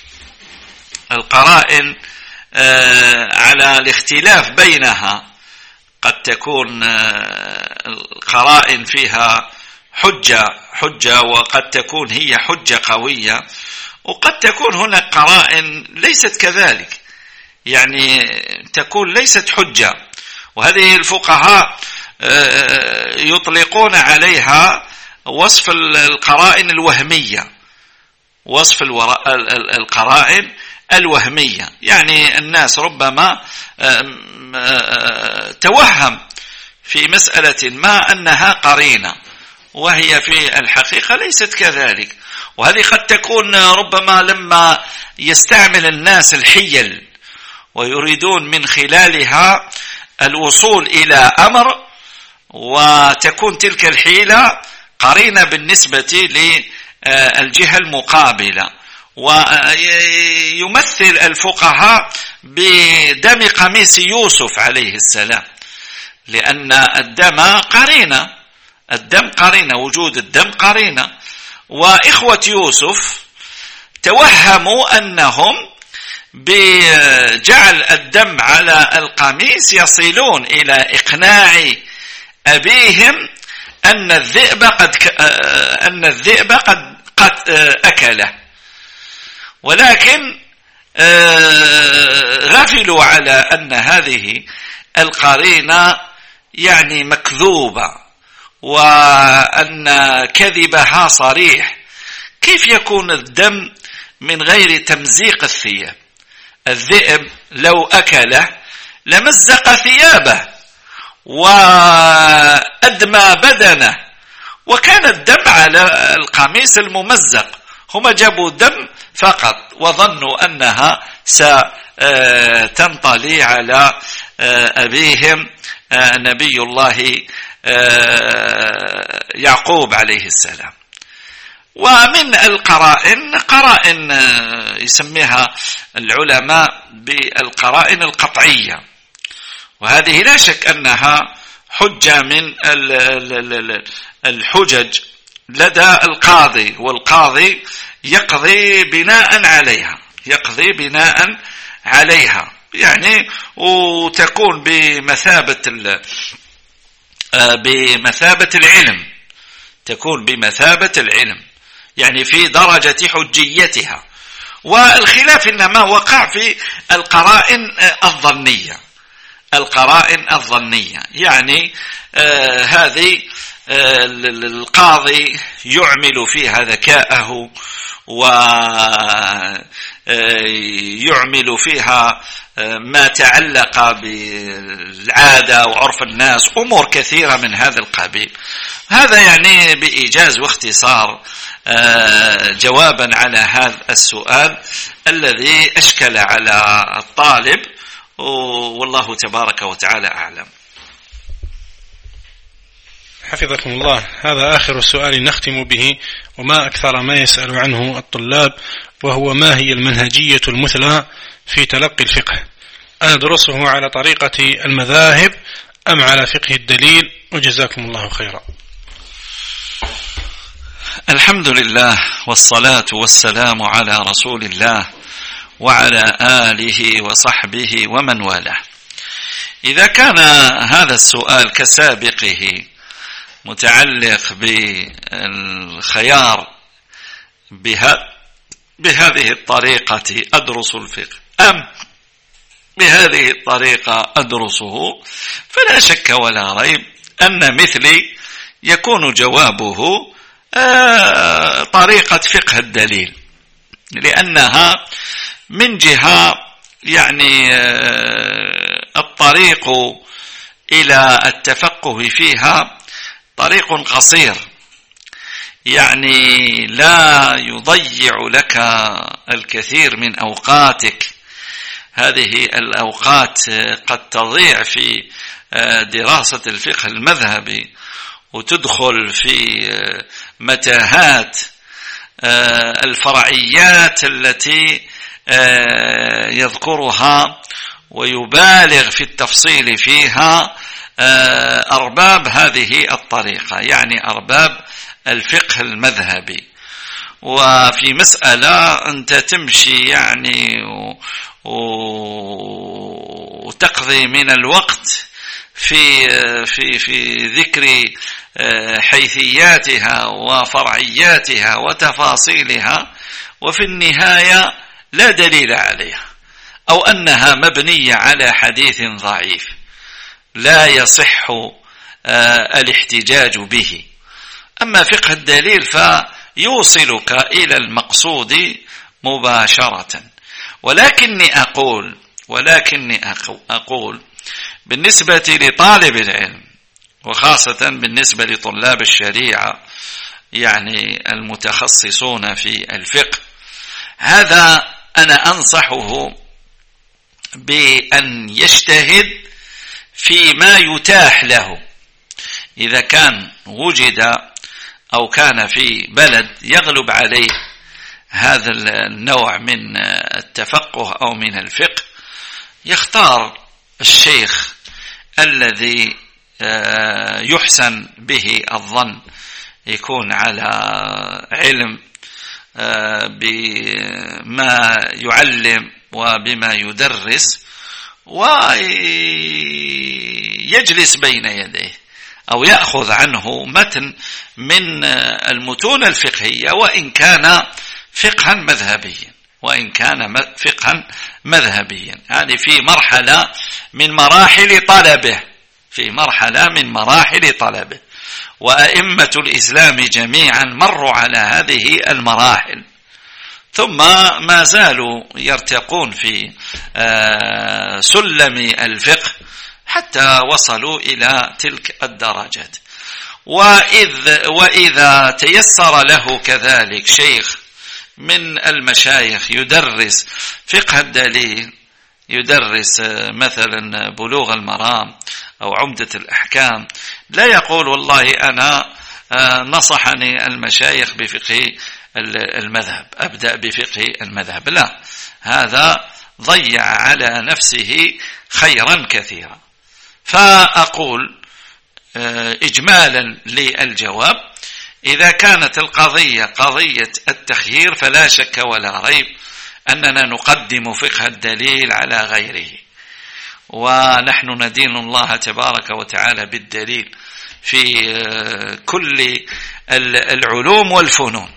Speaker 2: القرائن على الاختلاف بينها، قد تكون القرائن فيها حجة وقد تكون هي حجة قوية، وقد تكون هناك قرائن ليست كذلك، يعني تكون ليست حجة. وهذه الفقهاء يطلقون عليها وصف القرائن الوهمية، وصف القرائن الوهمية. يعني الناس ربما توهم في مسألة ما أنها قرينة، وهي في الحقيقة ليست كذلك. وهذه قد تكون ربما لما يستعمل الناس الحيل ويريدون من خلالها الوصول إلى أمر، وتكون تلك الحيلة قرينة بالنسبة للجهة المقابلة. ويمثل الفقهاء بدم قميص يوسف عليه السلام، لأن الدم قرينة، الدم قرينة، وجود الدم قرينة. وإخوة يوسف توهموا أنهم بجعل الدم على القميص يصلون إلى إقناع أبيهم أن الذئب قد أكله، ولكن غفلوا على أن هذه القرينة يعني مكذوبة، وأن كذبها صريح. كيف يكون الدم من غير تمزيق الثياب؟ الذئب لو أكله لمزق ثيابه وأدمى بدنه، وكان الدم على القميص الممزق. هم جابوا دم فقط وظنوا أنها ستنطلي على أبيهم نبي الله يعقوب عليه السلام. ومن القرائن قرائن يسميها العلماء بالقرائن القطعية، وهذه لا شك أنها حجة من الحجج لدى القاضي، والقاضي يقضي بناء عليها، يقضي بناء عليها، يعني وتكون بمثابة العلم، تكون بمثابة العلم، يعني في درجة حجيتها. والخلاف إنما وقع في القرائن الظنية، القرائن الظنية، يعني هذه القاضي يعمل فيها ذكاءه يعمل فيها ما تعلق بالعادة وعرف الناس، أمور كثيرة من هذا القبيل. هذا يعني بإيجاز واختصار جوابا على هذا السؤال الذي أشكل على الطالب، والله تبارك وتعالى أعلم.
Speaker 1: حفظكم الله. هذا آخر السؤال نختم به، وما أكثر ما يسأل عنه الطلاب، وهو ما هي المنهجية المثلى في تلقي الفقه؟ أندرسه على طريقة المذاهب أم على فقه الدليل؟ وجزاكم الله خيرا.
Speaker 2: الحمد لله والصلاة والسلام على رسول الله وعلى آله وصحبه ومن والاه. إذا كان هذا السؤال كسابقه متعلق بالخيار بهذه الطريقة أدرس الفقه أم بهذه الطريقة أدرسه، فلا شك ولا ريب أن مثلي يكون جوابه طريقة فقه الدليل، لأنها من جهة يعني الطريق إلى التفقه فيها طريق قصير، يعني لا يضيع لك الكثير من أوقاتك. هذه الأوقات قد تضيع في دراسة الفقه المذهبي وتدخل في متاهات الفرعيات التي يذكرها ويبالغ في التفصيل فيها أرباب هذه الطريقة، يعني أرباب الفقه المذهبي. وفي مسألة أنت تمشي يعني وتقضي من الوقت في ذكر حيثياتها وفرعياتها وتفاصيلها، وفي النهاية لا دليل عليها، أو أنها مبنية على حديث ضعيف لا يصح الاحتجاج به. أما فقه الدليل فيوصلك إلى المقصود مباشرة. ولكني أقول بالنسبة لطالب العلم، وخاصة بالنسبة لطلاب الشريعة يعني المتخصصون في الفقه، هذا أنا أنصحه بأن يجتهد فيما يتاح له. إذا كان وجد أو كان في بلد يغلب عليه هذا النوع من التفقه أو من الفقه، يختار الشيخ الذي يحسن به الظن، يكون على علم بما يعلم وبما يدرس، ويجلس بين يديه أو يأخذ عنه متن من المتون الفقهية، وإن كان فقها مذهبيا، يعني في مرحلة من مراحل طلبه. وأئمة الإسلام جميعا مروا على هذه المراحل، ثم ما زالوا يرتقون في سلم الفقه حتى وصلوا إلى تلك الدرجات. وإذا تيسر له كذلك شيخ من المشايخ يدرس فقه الدليل، يدرس مثلا بلوغ المرام أو عمدة الأحكام، لا يقول والله أنا نصحني المشايخ بفقه المذهب أبدأ بفقه المذهب، لا، هذا ضيع على نفسه خيرا كثيرا. فأقول إجمالا للجواب، إذا كانت القضية قضية التخيير فلا شك ولا ريب أننا نقدم فقه الدليل على غيره، ونحن ندين الله تبارك وتعالى بالدليل في كل العلوم والفنون.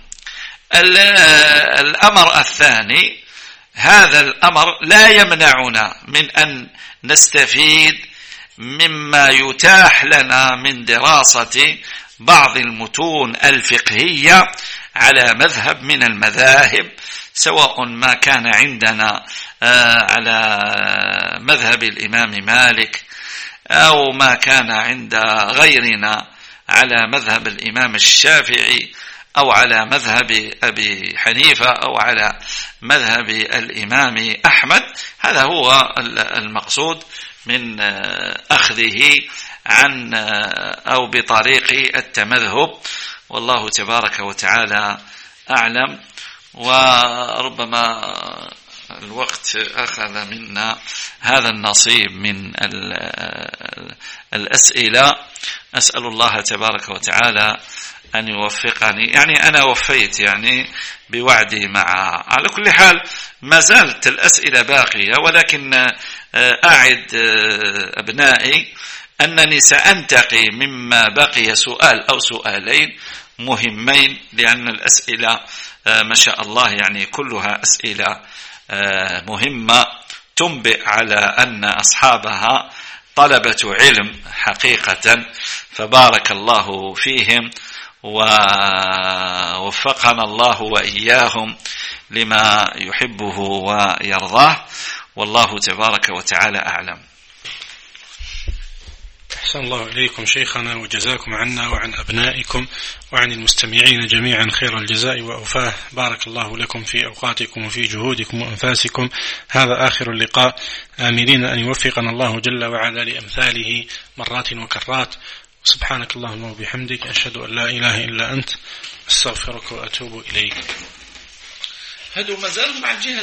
Speaker 2: الأمر الثاني، هذا الأمر لا يمنعنا من أن نستفيد مما يتاح لنا من دراسة بعض المتون الفقهية على مذهب من المذاهب، سواء ما كان عندنا على مذهب الإمام مالك أو ما كان عند غيرنا على مذهب الإمام الشافعي أو على مذهب أبي حنيفة أو على مذهب الإمام أحمد. هذا هو المقصود من أخذه عن أو بطريق التمذهب، والله تبارك وتعالى أعلم. وربما الوقت أخذ منا هذا النصيب من الأسئلة. أسأل الله تبارك وتعالى أن يوفقني، يعني أنا وفيت يعني بوعدي مع، على كل حال ما زالت الأسئلة باقية، ولكن أعد أبنائي أنني سأنتقي مما بقي سؤال أو سؤالين مهمين، لأن الأسئلة ما شاء الله يعني كلها أسئلة مهمة تنبئ على أن أصحابها طلبة علم حقيقة، فبارك الله فيهم ووفقنا الله وإياهم لما يحبه ويرضاه، والله تبارك وتعالى أعلم.
Speaker 1: أحسن الله إليكم شيخنا، وجزاكم عنا وعن أبنائكم وعن المستمعين جميعا خير الجزاء وأوفاه. بارك الله لكم في أوقاتكم وفي جهودكم وأنفاسكم. هذا آخر اللقاء، آملين أن يوفقنا الله جل وعلا لأمثاله مرات وكرات. سبحانك اللهم وبحمدك، أشهد أن لا إله إلا أنت، أستغفرك وأتوب إليك.
Speaker 2: هذا ما زال مع الجهاز.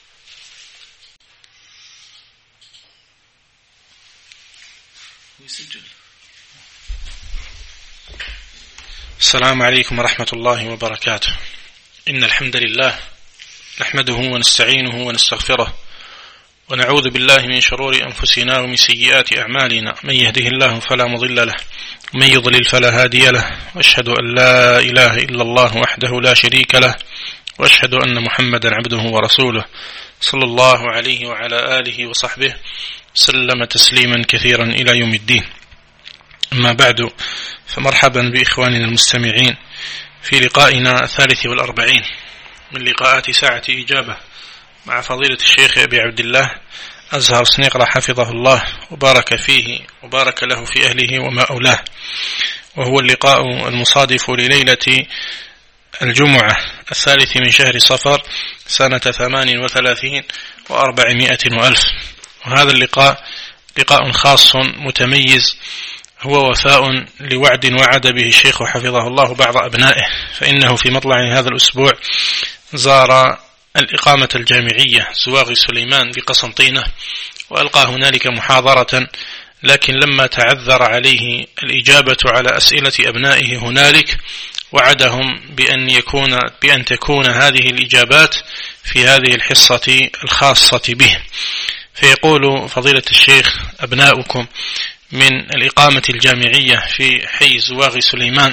Speaker 1: السلام عليكم ورحمة الله وبركاته. إن الحمد لله نحمده ونستعينه ونستغفره، ونعوذ بالله من شرور أنفسنا ومن سيئات أعمالنا. من يهده الله فلا مضل له، ومن يضلل فلا هادي له، وأشهد أن لا إله إلا الله وحده لا شريك له، وأشهد أن محمدا عبده ورسوله صلى الله عليه وعلى آله وصحبه سلم تسليما كثيرا إلى يوم الدين. أما بعد، فمرحبا بإخواننا المستمعين في لقائنا 43 من لقاءات ساعة إجابة مع فضيلة الشيخ أبي عبد الله أزهر سنيقرة حفظه الله وبارك فيه وبارك له في أهله وما أولاه، وهو اللقاء المصادف لليلة الجمعة 3 من شهر صفر سنة 38 و400 وألف. وهذا اللقاء لقاء خاص متميز، هو وفاء لوعد وعد به الشيخ حفظه الله بعض أبنائه، فإنه في مطلع هذا الأسبوع زار الإقامة الجامعية زواغ سليمان بقسنطينة وألقى هنالك محاضرة، لكن لما تعذر عليه الإجابة على أسئلة أبنائه هنالك وعدهم بأن تكون هذه الإجابات في هذه الحصة الخاصة به. فيقول فضيلة الشيخ: أبناؤكم من الإقامة الجامعية في حي زواغ سليمان،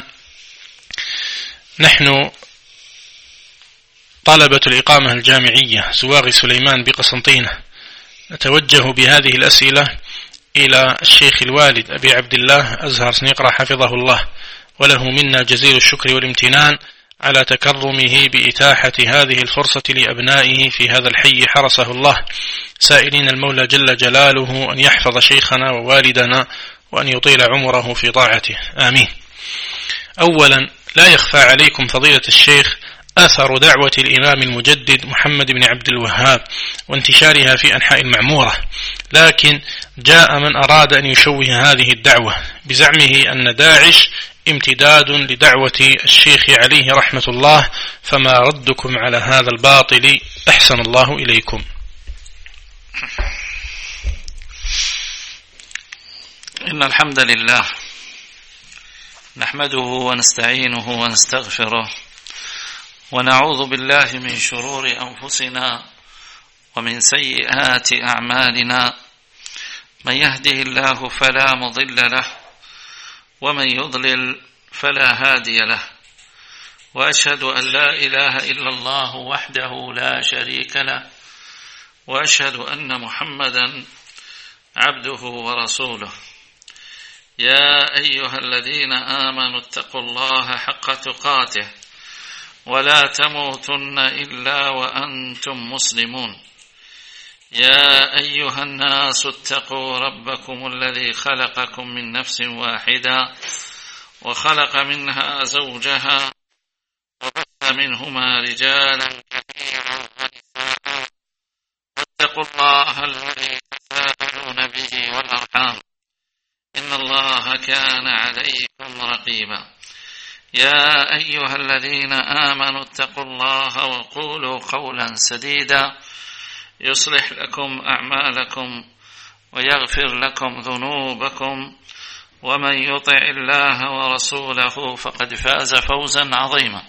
Speaker 1: نحن طلبة الإقامة الجامعية زواغ سليمان بقسنطينة نتوجه بهذه الأسئلة إلى الشيخ الوالد أبي عبد الله أزهر سنيقرة حفظه الله، وله منا جزيل الشكر والامتنان على تكرمه بإتاحة هذه الفرصة لأبنائه في هذا الحي حرسه الله، سائلين المولى جل جلاله أن يحفظ شيخنا ووالدنا وأن يطيل عمره في طاعته، آمين. أولا، لا يخفى عليكم فضيلة الشيخ أثر دعوة الإمام المجدد محمد بن عبد الوهاب وانتشارها في أنحاء المعمورة، لكن جاء من أراد أن يشوه هذه الدعوة بزعمه أن داعش امتداد لدعوة الشيخ عليه رحمة الله، فما ردكم على هذا الباطل؟ أحسن الله إليكم.
Speaker 2: إن الحمد لله نحمده ونستعينه ونستغفره، ونعوذ بالله من شرور أنفسنا ومن سيئات أعمالنا، من يهده الله فلا مضل له، ومن يضلل فلا هادي له، وأشهد أن لا إله إلا الله وحده لا شريك له، وأشهد أن محمدا عبده ورسوله. يا أيها الذين آمنوا اتقوا الله حق تقاته ولا تموتن إلا وأنتم مسلمون. يا أيها الناس اتقوا ربكم الذي خلقكم من نفس واحدة وخلق منها زوجها وبث منهما رجالا كثيرا ونساء واتقوا الله الذي تساءلون به والأرحام إن الله كان عليكم رقيبا. يا أيها الذين آمنوا اتقوا الله وقولوا قولا سديدا يصلح لكم أعمالكم ويغفر لكم ذنوبكم ومن يطع الله ورسوله فقد فاز فوزا عظيما.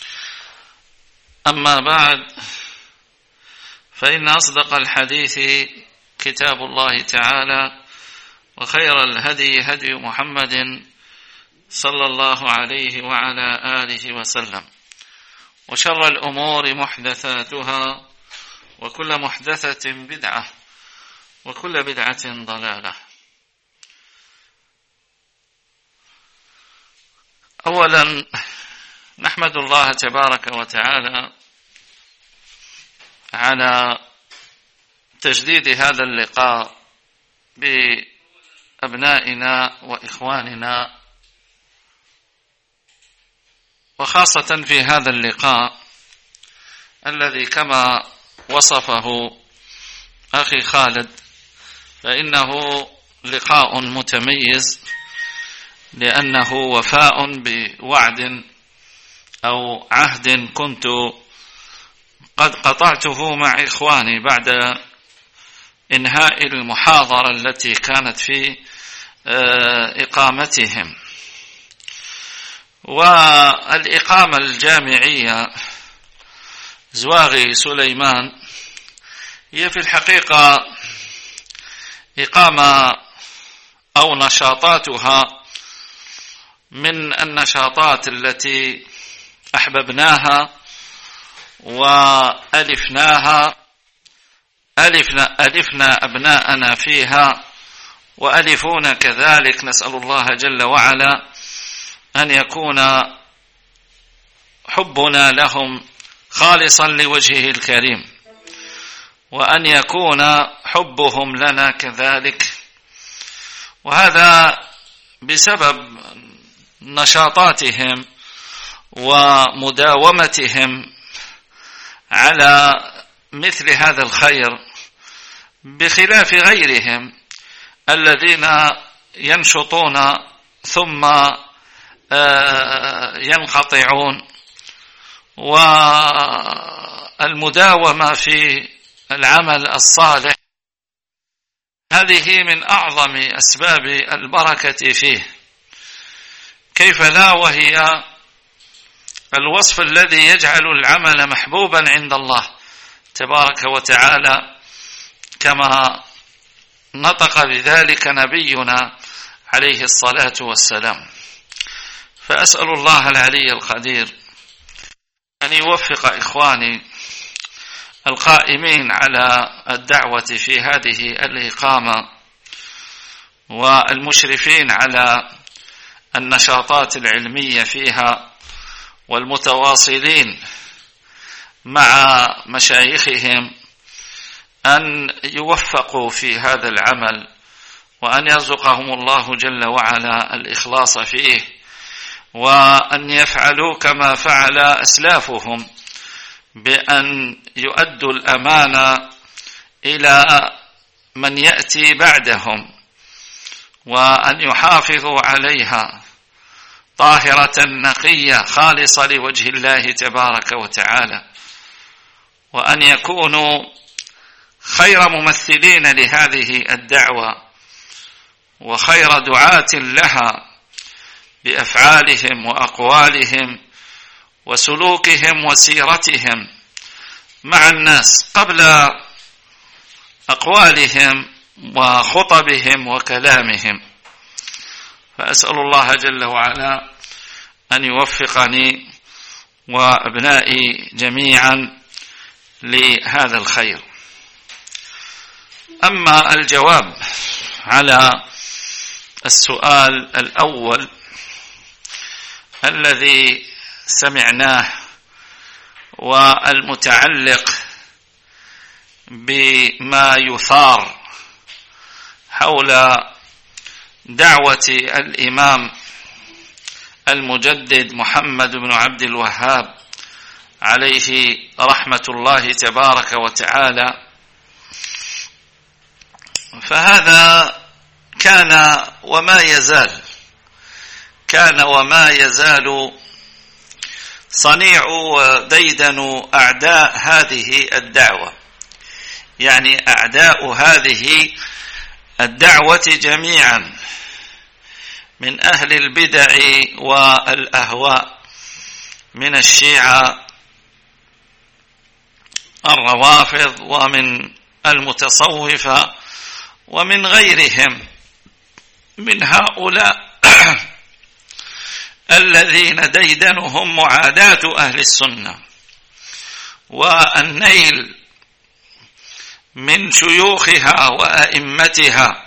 Speaker 2: أما بعد، فإن أصدق الحديث كتاب الله تعالى، وخير الهدي هدي محمد صلى الله عليه وعلى آله وسلم، وشر الأمور محدثاتها، وكل محدثة بدعة، وكل بدعة ضلالة. أولا نحمد الله تبارك وتعالى على تجديد هذا اللقاء بأبنائنا وإخواننا، وخاصة في هذا اللقاء الذي كما وصفه أخي خالد فإنه لقاء متميز، لأنه وفاء بوعد أو عهد كنت قد قطعته مع إخواني بعد إنهاء المحاضرة التي كانت في إقامتهم. والإقامة الجامعية زواغي سليمان هي في الحقيقة إقامة أو نشاطاتها من النشاطات التي أحببناها وألفناها، ألفنا أبناءنا فيها وألفونا كذلك. نسأل الله جل وعلا أن يكون حبنا لهم خالصا لوجهه الكريم، وأن يكون حبهم لنا كذلك، وهذا بسبب نشاطاتهم ومداومتهم على مثل هذا الخير، بخلاف غيرهم الذين ينشطون ثم ينقطعون. والمداومة في العمل الصالح هذه من أعظم أسباب البركة فيه، كيف لا وهي الوصف الذي يجعل العمل محبوبا عند الله تبارك وتعالى، كما نطق بذلك نبينا عليه الصلاة والسلام. فأسأل الله العلي القدير أن يوفق إخواني القائمين على الدعوة في هذه الإقامة والمشرفين على النشاطات العلمية فيها والمتواصلين مع مشايخهم، أن يوفقوا في هذا العمل، وأن يرزقهم الله جل وعلا الإخلاص فيه، وأن يفعلوا كما فعل أسلافهم بأن يؤدوا الأمانة إلى من يأتي بعدهم، وأن يحافظوا عليها طاهرة نقية خالصة لوجه الله تبارك وتعالى، وأن يكونوا خير ممثلين لهذه الدعوة وخير دعاة لها بأفعالهم وأقوالهم وسلوكهم وسيرتهم مع الناس قبل أقوالهم وخطبهم وكلامهم. فأسأل الله جل وعلا أن يوفقني وأبنائي جميعا لهذا الخير. أما الجواب على السؤال الأول الذي سمعناه والمتعلق بما يثار حول دعوة الإمام المجدد محمد بن عبد الوهاب عليه رحمة الله تبارك وتعالى، فهذا كان وما يزال صنيع وديدن أعداء هذه الدعوة، يعني أعداء هذه الدعوة جميعا من أهل البدع والأهواء، من الشيعة الروافض ومن المتصوفة ومن غيرهم من هؤلاء الذين ديدنهم معاداة أهل السنة والنيل من شيوخها وأئمتها،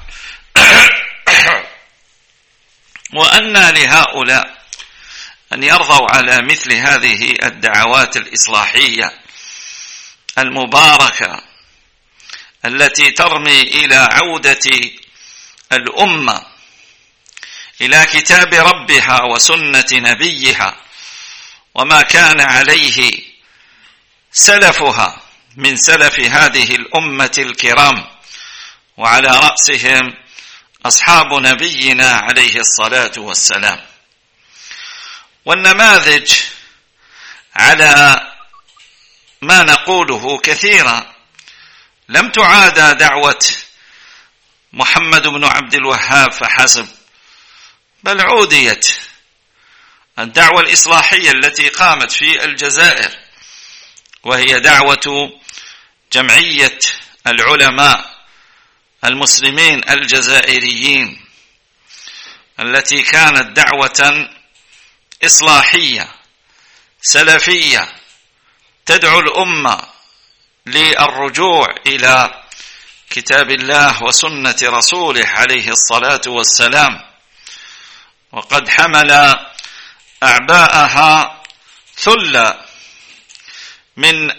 Speaker 2: وأن لهؤلاء أن يرضوا على مثل هذه الدعوات الإصلاحية المباركة التي ترمي إلى عودة الأمة إلى كتاب ربها وسنة نبيها وما كان عليه سلفها من سلف هذه الأمة الكرام، وعلى رأسهم أصحاب نبينا عليه الصلاة والسلام. والنماذج على ما نقوله كثيرا، لم تعادى دعوة محمد بن عبد الوهاب فحسب، بل عوديت الدعوة الإصلاحية التي قامت في الجزائر، وهي دعوة جمعية العلماء المسلمين الجزائريين، التي كانت دعوة إصلاحية سلفية تدعو الأمة للرجوع إلى كتاب الله وسنة رسوله عليه الصلاة والسلام. وقد حمل أعباءها ثلة من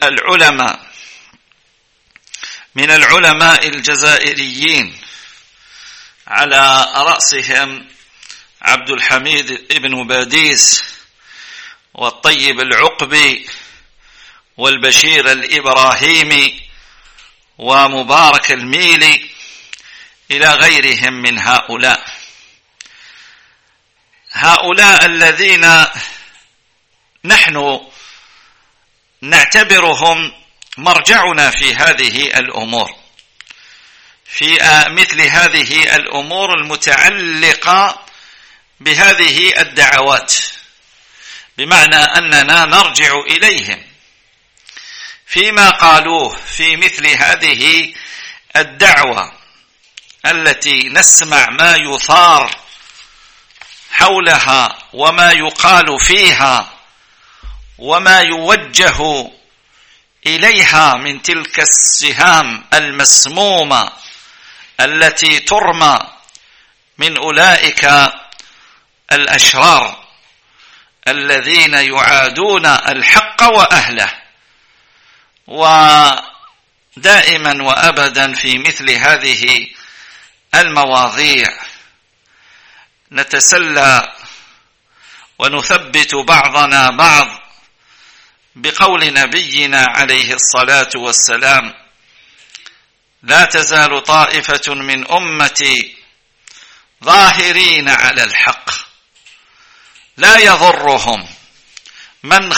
Speaker 2: العلماء الجزائريين، على رأسهم عبد الحميد ابن باديس والطيب العقبي والبشير الإبراهيمي ومبارك الميلي إلى غيرهم من هؤلاء الذين نحن نعتبرهم مرجعنا في هذه الأمور، في مثل هذه الأمور المتعلقة بهذه الدعوات، بمعنى أننا نرجع إليهم فيما قالوه في مثل هذه الدعوة التي نسمع ما يثار حولها وما يقال فيها وما يوجه إليها من تلك السهام المسمومة التي ترمى من أولئك الأشرار الذين يعادون الحق وأهله. ودائما وأبدا في مثل هذه المواضيع نتسلى ونثبت بعضنا بعض بقول نبينا عليه الصلاة والسلام: لا تزال طائفة من أمتي ظاهرين على الحق لا يضرهم من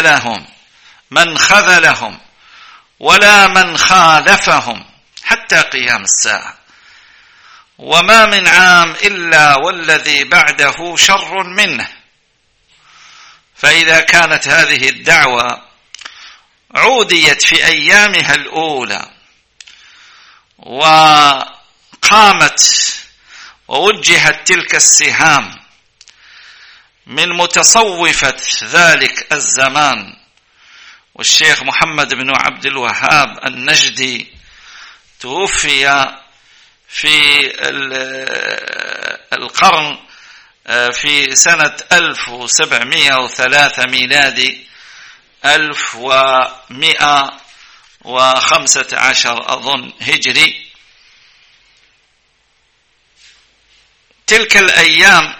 Speaker 2: خذلهم ولا من خالفهم حتى قيام الساعة، وما من عام إلا والذي بعده شر منه. فإذا كانت هذه الدعوة عوديت في أيامها الأولى وقامت ووجهت تلك السهام من متصوفة ذلك الزمان، والشيخ محمد بن عبد الوهاب النجدي توفي في القرن في سنة 1703 ميلادي 1115 أظن هجري. تلك الأيام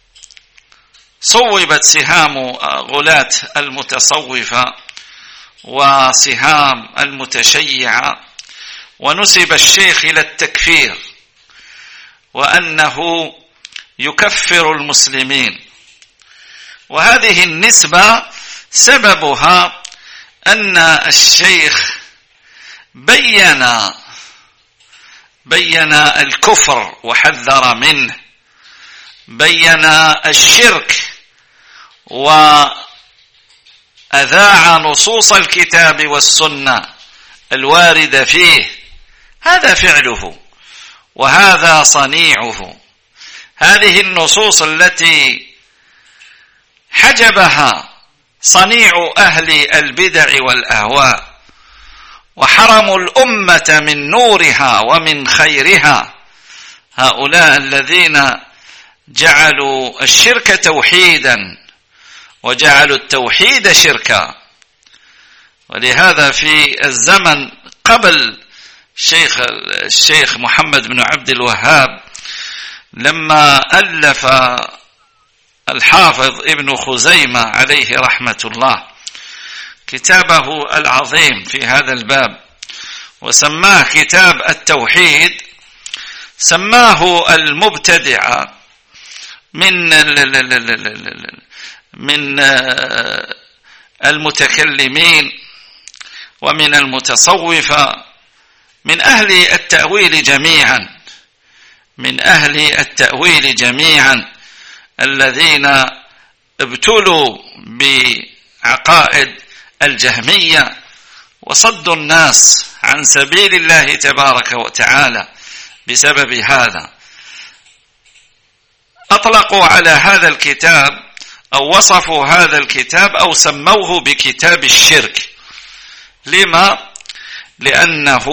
Speaker 2: صوبت سهام غلاة المتصوفة وسهام المتشيعة، ونسب الشيخ إلى التكفير وأنه يكفر المسلمين. وهذه النسبة سببها أن الشيخ بين الكفر وحذر منه، بين الشرك وأذاع نصوص الكتاب والسنة الواردة فيه. هذا فعله وهذا صنيعه. هذه النصوص التي حجبها صنيع أهل البدع والأهواء وحرموا الأمة من نورها ومن خيرها، هؤلاء الذين جعلوا الشرك توحيدا وجعلوا التوحيد شركا. ولهذا في الزمن قبل الشيخ محمد بن عبد الوهاب، لما ألف الحافظ ابن خزيمة عليه رحمة الله كتابه العظيم في هذا الباب وسماه كتاب التوحيد، سماه المبتدع من المتكلمين ومن المتصوفة، من أهل التأويل جميعا الذين ابتلوا بعقائد الجهمية وصدوا الناس عن سبيل الله تبارك وتعالى بسبب هذا. أطلقوا على هذا الكتاب أو وصفوا هذا الكتاب أو سموه بكتاب الشرك. لما؟ لأنه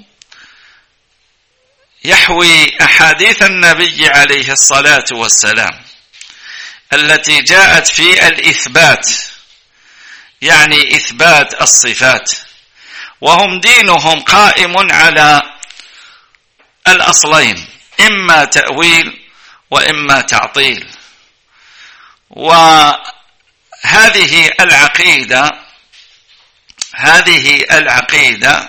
Speaker 2: يحوي أحاديث النبي عليه الصلاة والسلام التي جاءت في الإثبات، يعني إثبات الصفات، وهم دينهم قائم على الأصلين، إما تأويل وإما تعطيل. وهذه العقيدة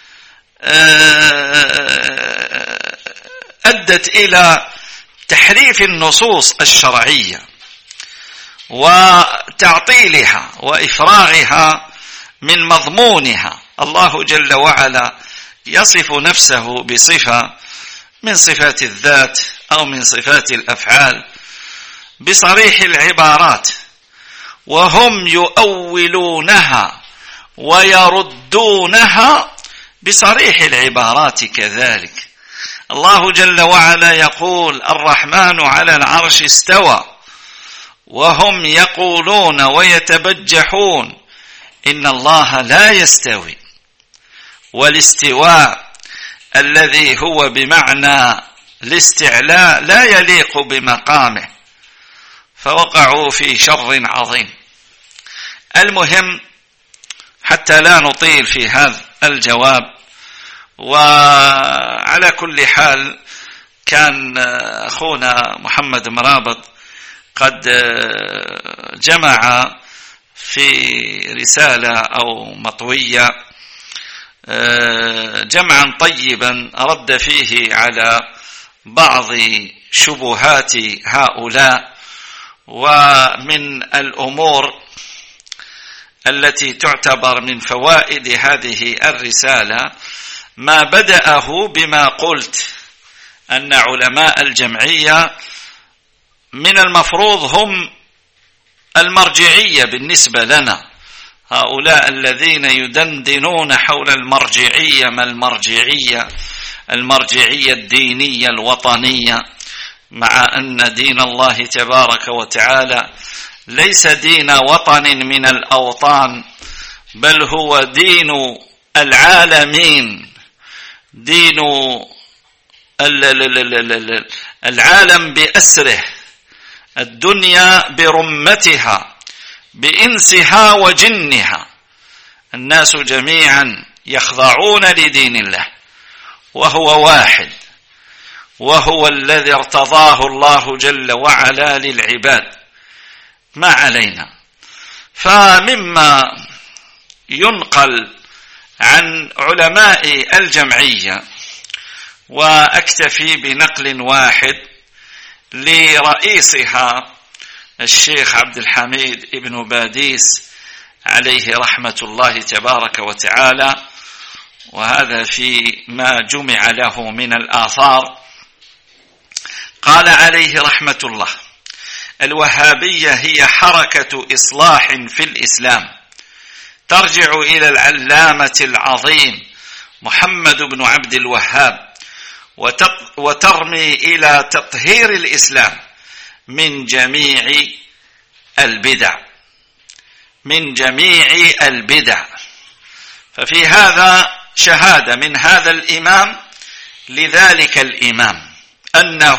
Speaker 2: أدت إلى تحريف النصوص الشرعية وتعطيلها وإفراغها من مضمونها. الله جل وعلا يصف نفسه بصفة من صفات الذات أو من صفات الأفعال بصريح العبارات، وهم يؤولونها ويردونها بصريح العبارات كذلك. الله جل وعلا يقول الرحمن على العرش استوى، وهم يقولون ويتبجحون إن الله لا يستوي. والاستواء الذي هو بمعنى الاستعلاء لا يليق بمقامه، فوقعوا في شر عظيم. المهم حتى لا نطيل في هذا الجواب، وعلى كل حال كان أخونا محمد مرابط قد جمع في رسالة أو مطوية جمعا طيبا رد فيه على بعض شبهات هؤلاء. ومن الأمور التي تعتبر من فوائد هذه الرسالة ما بدأه بما قلت أن علماء الجمعية من المفروض هم المرجعية بالنسبة لنا، هؤلاء الذين يدندنون حول المرجعية. ما المرجعية الدينية الوطنية، مع أن دين الله تبارك وتعالى ليس دين وطن من الأوطان، بل هو دين العالمين، دين العالم بأسره، الدنيا برمتها بإنسها وجنها. الناس جميعا يخضعون لدين الله، وهو واحد، وهو الذي ارتضاه الله جل وعلا للعباد، ما علينا. فمما ينقل عن علماء الجمعية، وأكتفي بنقل واحد لرئيسها الشيخ عبد الحميد ابن باديس عليه رحمة الله تبارك وتعالى، وهذا في ما جمع له من الآثار. قال عليه رحمة الله: الوهابية هي حركة إصلاح في الإسلام ترجع إلى العلامة العظيم محمد بن عبد الوهاب، وترمي إلى تطهير الإسلام من جميع البدع. ففي هذا شهادة من هذا الإمام لذلك الإمام أنه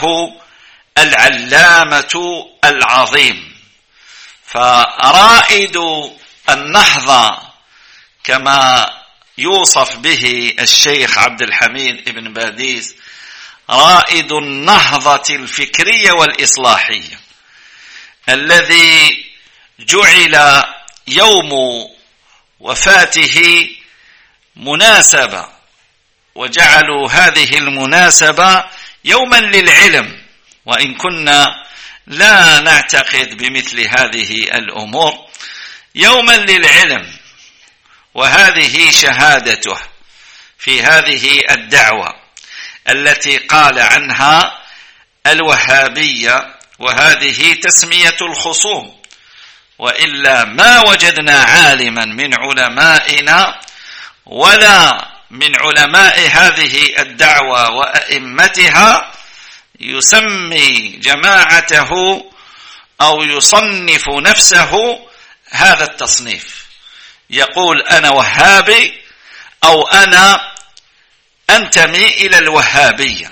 Speaker 2: العلامة العظيم. فرائد النهضة كما يوصف به الشيخ عبد الحميد ابن باديس، رائد النهضة الفكرية والإصلاحية، الذي جعل يوم وفاته مناسبة، وجعلوا هذه المناسبة يوما للعلم، وإن كنا لا نعتقد بمثل هذه الأمور، يوما للعلم. وهذه شهادته في هذه الدعوة التي قال عنها الوهابية، وهذه تسمية الخصوم، وإلا ما وجدنا عالما من علمائنا ولا من علماء هذه الدعوة وأئمتها يسمي جماعته أو يصنف نفسه هذا التصنيف، يقول أنا وهابي أو أنا أنتمي إلى الوهابية.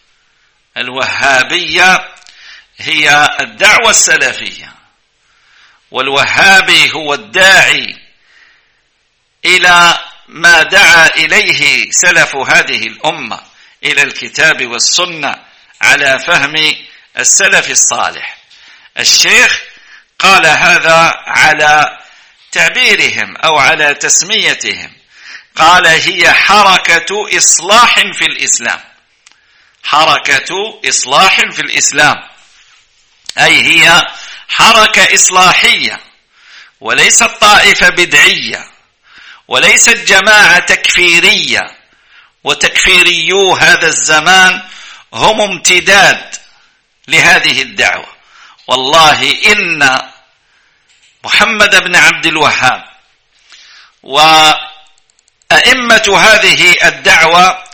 Speaker 2: الوهابية هي الدعوة السلفية، والوهابي هو الداعي إلى ما دعا إليه سلف هذه الأمة، إلى الكتاب والسنة على فهم السلف الصالح. الشيخ قال هذا على تعبيرهم أو على تسميتهم، قال هي حركة إصلاح في الإسلام. حركة إصلاح في الإسلام، أي هي حركة إصلاحية، وليست طائفة بدعية، وليست جماعة تكفيرية. وتكفيريو هذا الزمان هم امتداد لهذه الدعوة. والله إن محمد بن عبد الوهاب وأئمة هذه الدعوة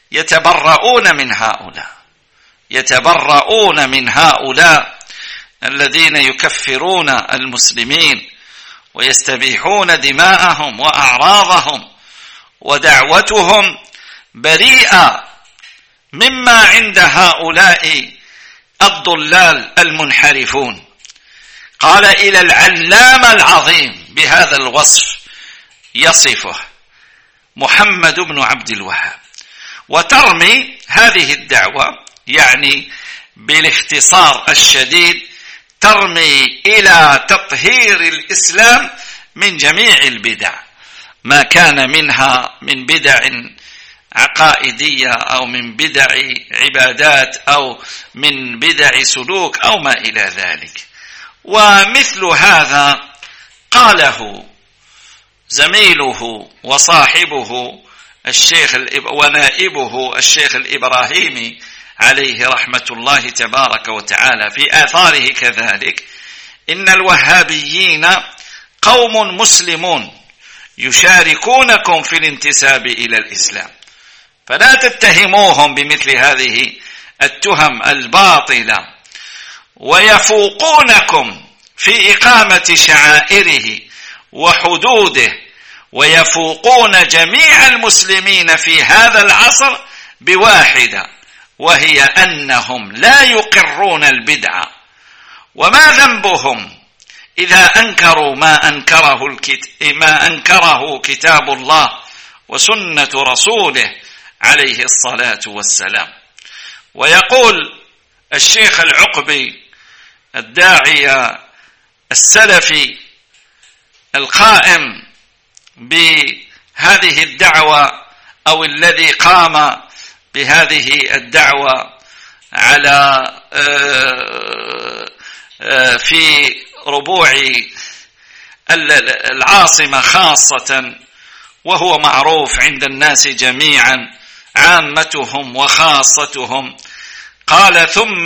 Speaker 2: يتبرؤون من هؤلاء الذين يكفرون المسلمين ويستبيحون دماءهم وأعراضهم، ودعوتهم بريئة مما عند هؤلاء الضلال المنحرفون. قال إلى العلامة العظيم، بهذا الوصف يصفه محمد بن عبد الوهاب. وترمي هذه الدعوة، يعني بالاختصار الشديد، ترمي إلى تطهير الإسلام من جميع البدع، ما كان منها من بدع عقائدية أو من بدع عبادات أو من بدع سلوك أو ما إلى ذلك. ومثل هذا قاله زميله وصاحبه الشيخ ونائبه الشيخ الإبراهيمي عليه رحمة الله تبارك وتعالى في آثاره كذلك: إن الوهابيين قوم مسلمون يشاركونكم في الانتساب إلى الإسلام، فلا تتهموهم بمثل هذه التهم الباطلة، ويفوقونكم في إقامة شعائره وحدوده، ويفوقون جميع المسلمين في هذا العصر بواحدة، وهي أنهم لا يقرون البدعة. وما ذنبهم إذا أنكروا ما أنكره كتاب الله وسنة رسوله عليه الصلاة والسلام. ويقول الشيخ العقبي الداعية السلفي القائم بهذه الدعوة أو الذي قام بهذه الدعوة على في ربوع العاصمة خاصة، وهو معروف عند الناس جميعا عامتهم وخاصتهم، قال: ثم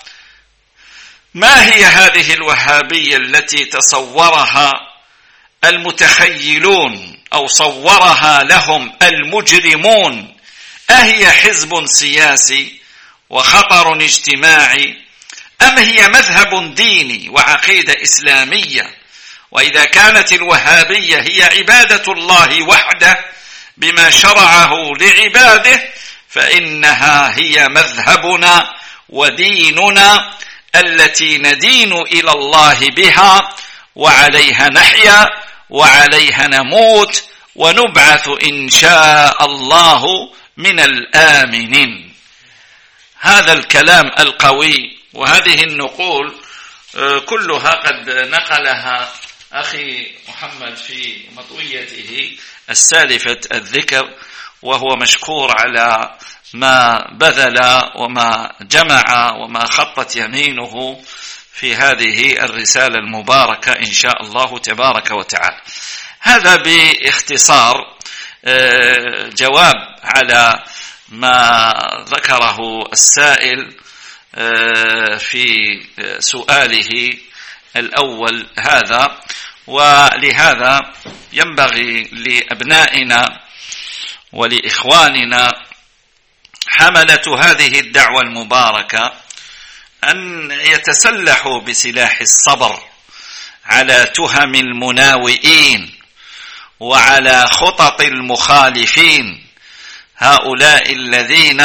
Speaker 2: ما هي هذه الوهابية التي تصورها المتخيلون أو صورها لهم المجرمون؟ أهي حزب سياسي وخطر اجتماعي، أم هي مذهب ديني وعقيدة إسلامية؟ وإذا كانت الوهابية هي عبادة الله وحده بما شرعه لعباده، فإنها هي مذهبنا وديننا التي ندين إلى الله بها، وعليها نحيا وعليها نموت ونبعث إن شاء الله من الآمنين. هذا الكلام القوي وهذه النقول كلها قد نقلها أخي محمد في مطويته السالفة الذكر، وهو مشكور على ما بذل وما جمع وما خطت يمينه في هذه الرسالة المباركة إن شاء الله تبارك وتعالى. هذا باختصار جواب على ما ذكره السائل في سؤاله الأول هذا. ولهذا ينبغي لأبنائنا ولإخواننا حملة هذه الدعوة المباركة أن يتسلحوا بسلاح الصبر على تهم المناوئين وعلى خطط المخالفين، هؤلاء الذين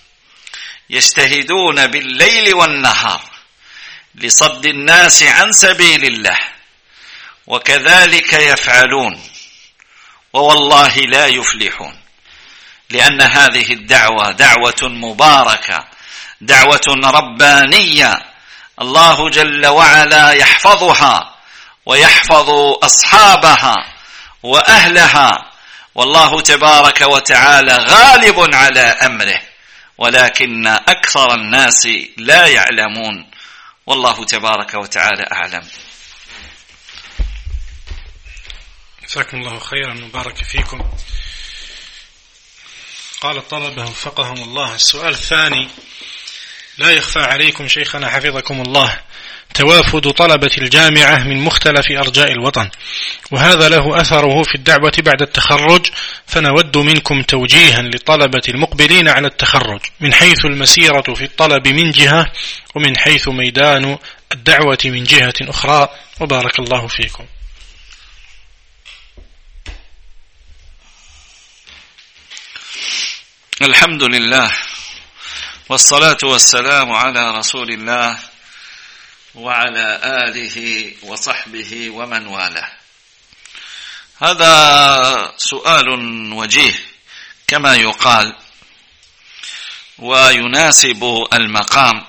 Speaker 2: يجتهدون بالليل والنهار لصد الناس عن سبيل الله، وكذلك يفعلون ووالله لا يفلحون، لأن هذه الدعوة دعوة مباركة، دعوة ربانية، الله جل وعلا يحفظها ويحفظ أصحابها وأهلها، والله تبارك وتعالى غالب على أمره، ولكن أكثر الناس لا يعلمون، والله تبارك وتعالى أعلم.
Speaker 1: جزاكم الله خيرا وبارك فيكم. قال الطلبة وفقهم الله: السؤال الثاني: لا يخفى عليكم شيخنا حفظكم الله توافد طلبة الجامعة من مختلف أرجاء الوطن، وهذا له أثره في الدعوة بعد التخرج، فنود منكم توجيها لطلبة المقبلين على التخرج من حيث المسيرة في الطلب من جهة، ومن حيث ميدان الدعوة من جهة أخرى، وبارك الله فيكم.
Speaker 2: الحمد لله والصلاة والسلام على رسول الله وعلى آله وصحبه ومن والاه. هذا سؤال وجيه كما يقال، ويناسب المقام،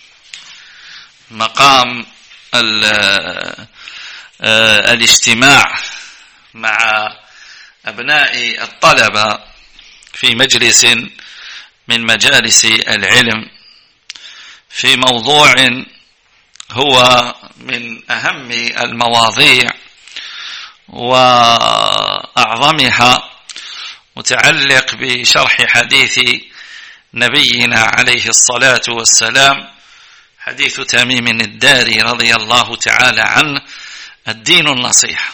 Speaker 2: مقام الاجتماع مع أبناء الطلبة في مجلس من مجالس العلم في موضوع هو من أهم المواضيع وأعظمها، متعلق بشرح حديث نبينا عليه الصلاة والسلام، حديث تميم الداري رضي الله تعالى عنه: الدين النصيحة.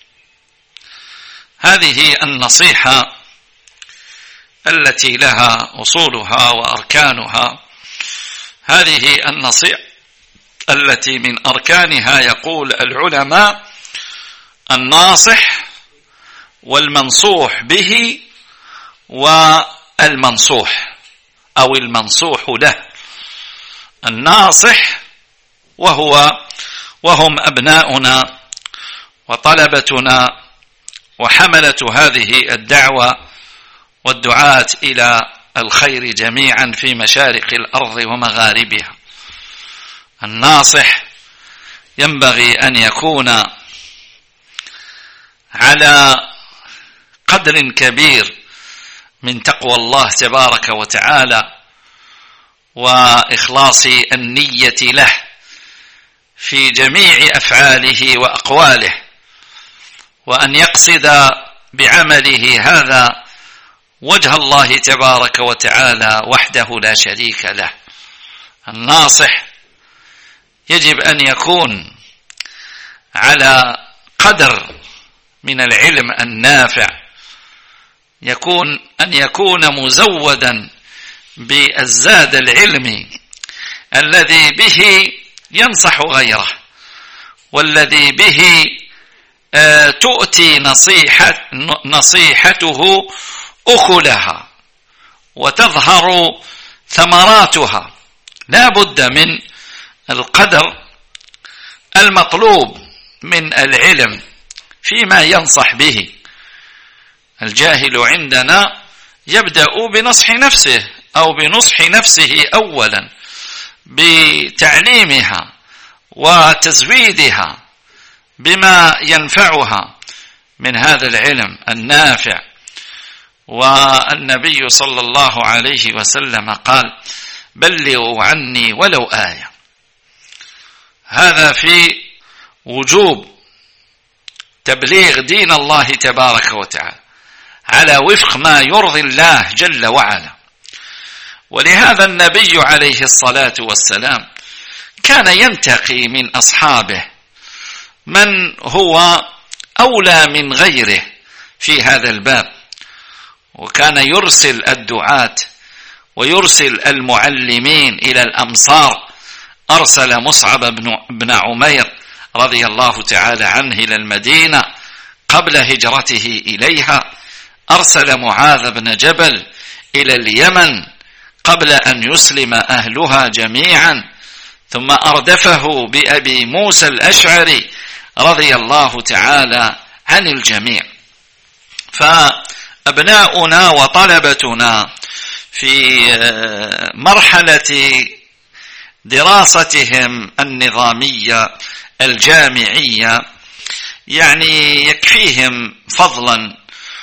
Speaker 2: هذه النصيحة التي لها أصولها وأركانها، هذه النصيحة التي من أركانها يقول العلماء: الناصح والمنصوح به والمنصوح أو المنصوح له. الناصح وهو وهم أبناؤنا وطلبتنا وحملة هذه الدعوة والدعاة إلى الخير جميعا في مشارق الأرض ومغاربها. الناصح ينبغي أن يكون على قدر كبير من تقوى الله تبارك وتعالى وإخلاص النية له في جميع أفعاله وأقواله، وأن يقصد بعمله هذا وجه الله تبارك وتعالى وحده لا شريك له. الناصح يجب أن يكون على قدر من العلم النافع، أن يكون مزودا بالزاد العلمي الذي به ينصح غيره، والذي به تؤتي نصيحته أكلها وتظهر ثمراتها. لا بد من القدر المطلوب من العلم فيما ينصح به. الجاهل عندنا يبدأ بنصح نفسه أو بنصح نفسه أولا بتعليمها وتزويدها بما ينفعها من هذا العلم النافع. والنبي صلى الله عليه وسلم قال: بلغوا عني ولو آية. هذا في وجوب تبليغ دين الله تبارك وتعالى على وفق ما يرضي الله جل وعلا. ولهذا النبي عليه الصلاة والسلام كان ينتقي من أصحابه من هو أولى من غيره في هذا الباب، وكان يرسل الدعاة ويرسل المعلمين إلى الأمصار. أرسل مصعب بن عمير رضي الله تعالى عنه إلى المدينة قبل هجرته إليها، أرسل معاذ بن جبل إلى اليمن قبل أن يسلم أهلها جميعا، ثم أردفه بأبي موسى الأشعري رضي الله تعالى عن الجميع. فأبناؤنا وطلبتنا في مرحلة دراستهم النظامية الجامعية يعني يكفيهم فضلا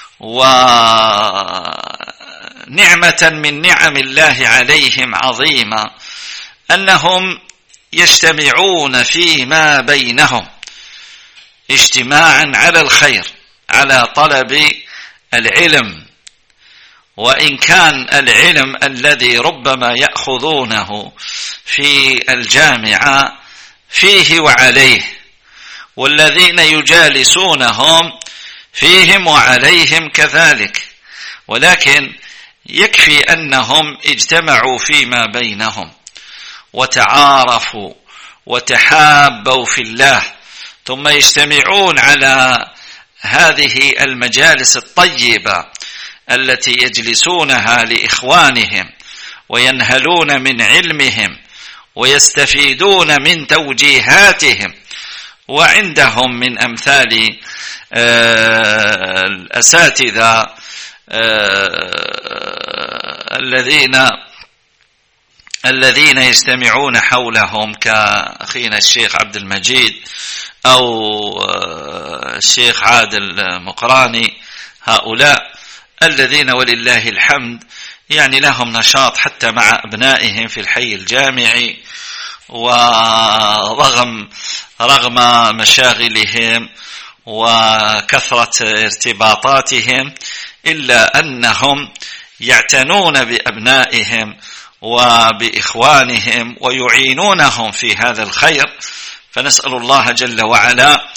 Speaker 2: ونعمة من نعم الله عليهم عظيمة أنهم يجتمعون فيما بينهم اجتماعا على الخير، على طلب العلم. وإن كان العلم الذي ربما يأخذونه في الجامعة فيه وعليه، والذين يجالسونهم فيهم وعليهم كذلك، ولكن يكفي أنهم اجتمعوا فيما بينهم وتعارفوا وتحابوا في الله، ثم يجتمعون على هذه المجالس الطيبة التي يجلسونها لإخوانهم وينهلون من علمهم ويستفيدون من توجيهاتهم. وعندهم من أمثال الأساتذة الذين يجتمعون حولهم كأخينا الشيخ عبد المجيد أو الشيخ عادل مقراني، هؤلاء الذين ولله الحمد يعني لهم نشاط حتى مع أبنائهم في الحي الجامعي، ورغم مشاغلهم وكثرة ارتباطاتهم إلا أنهم يعتنون بأبنائهم وبإخوانهم ويعينونهم في هذا الخير. فنسأل الله جل وعلا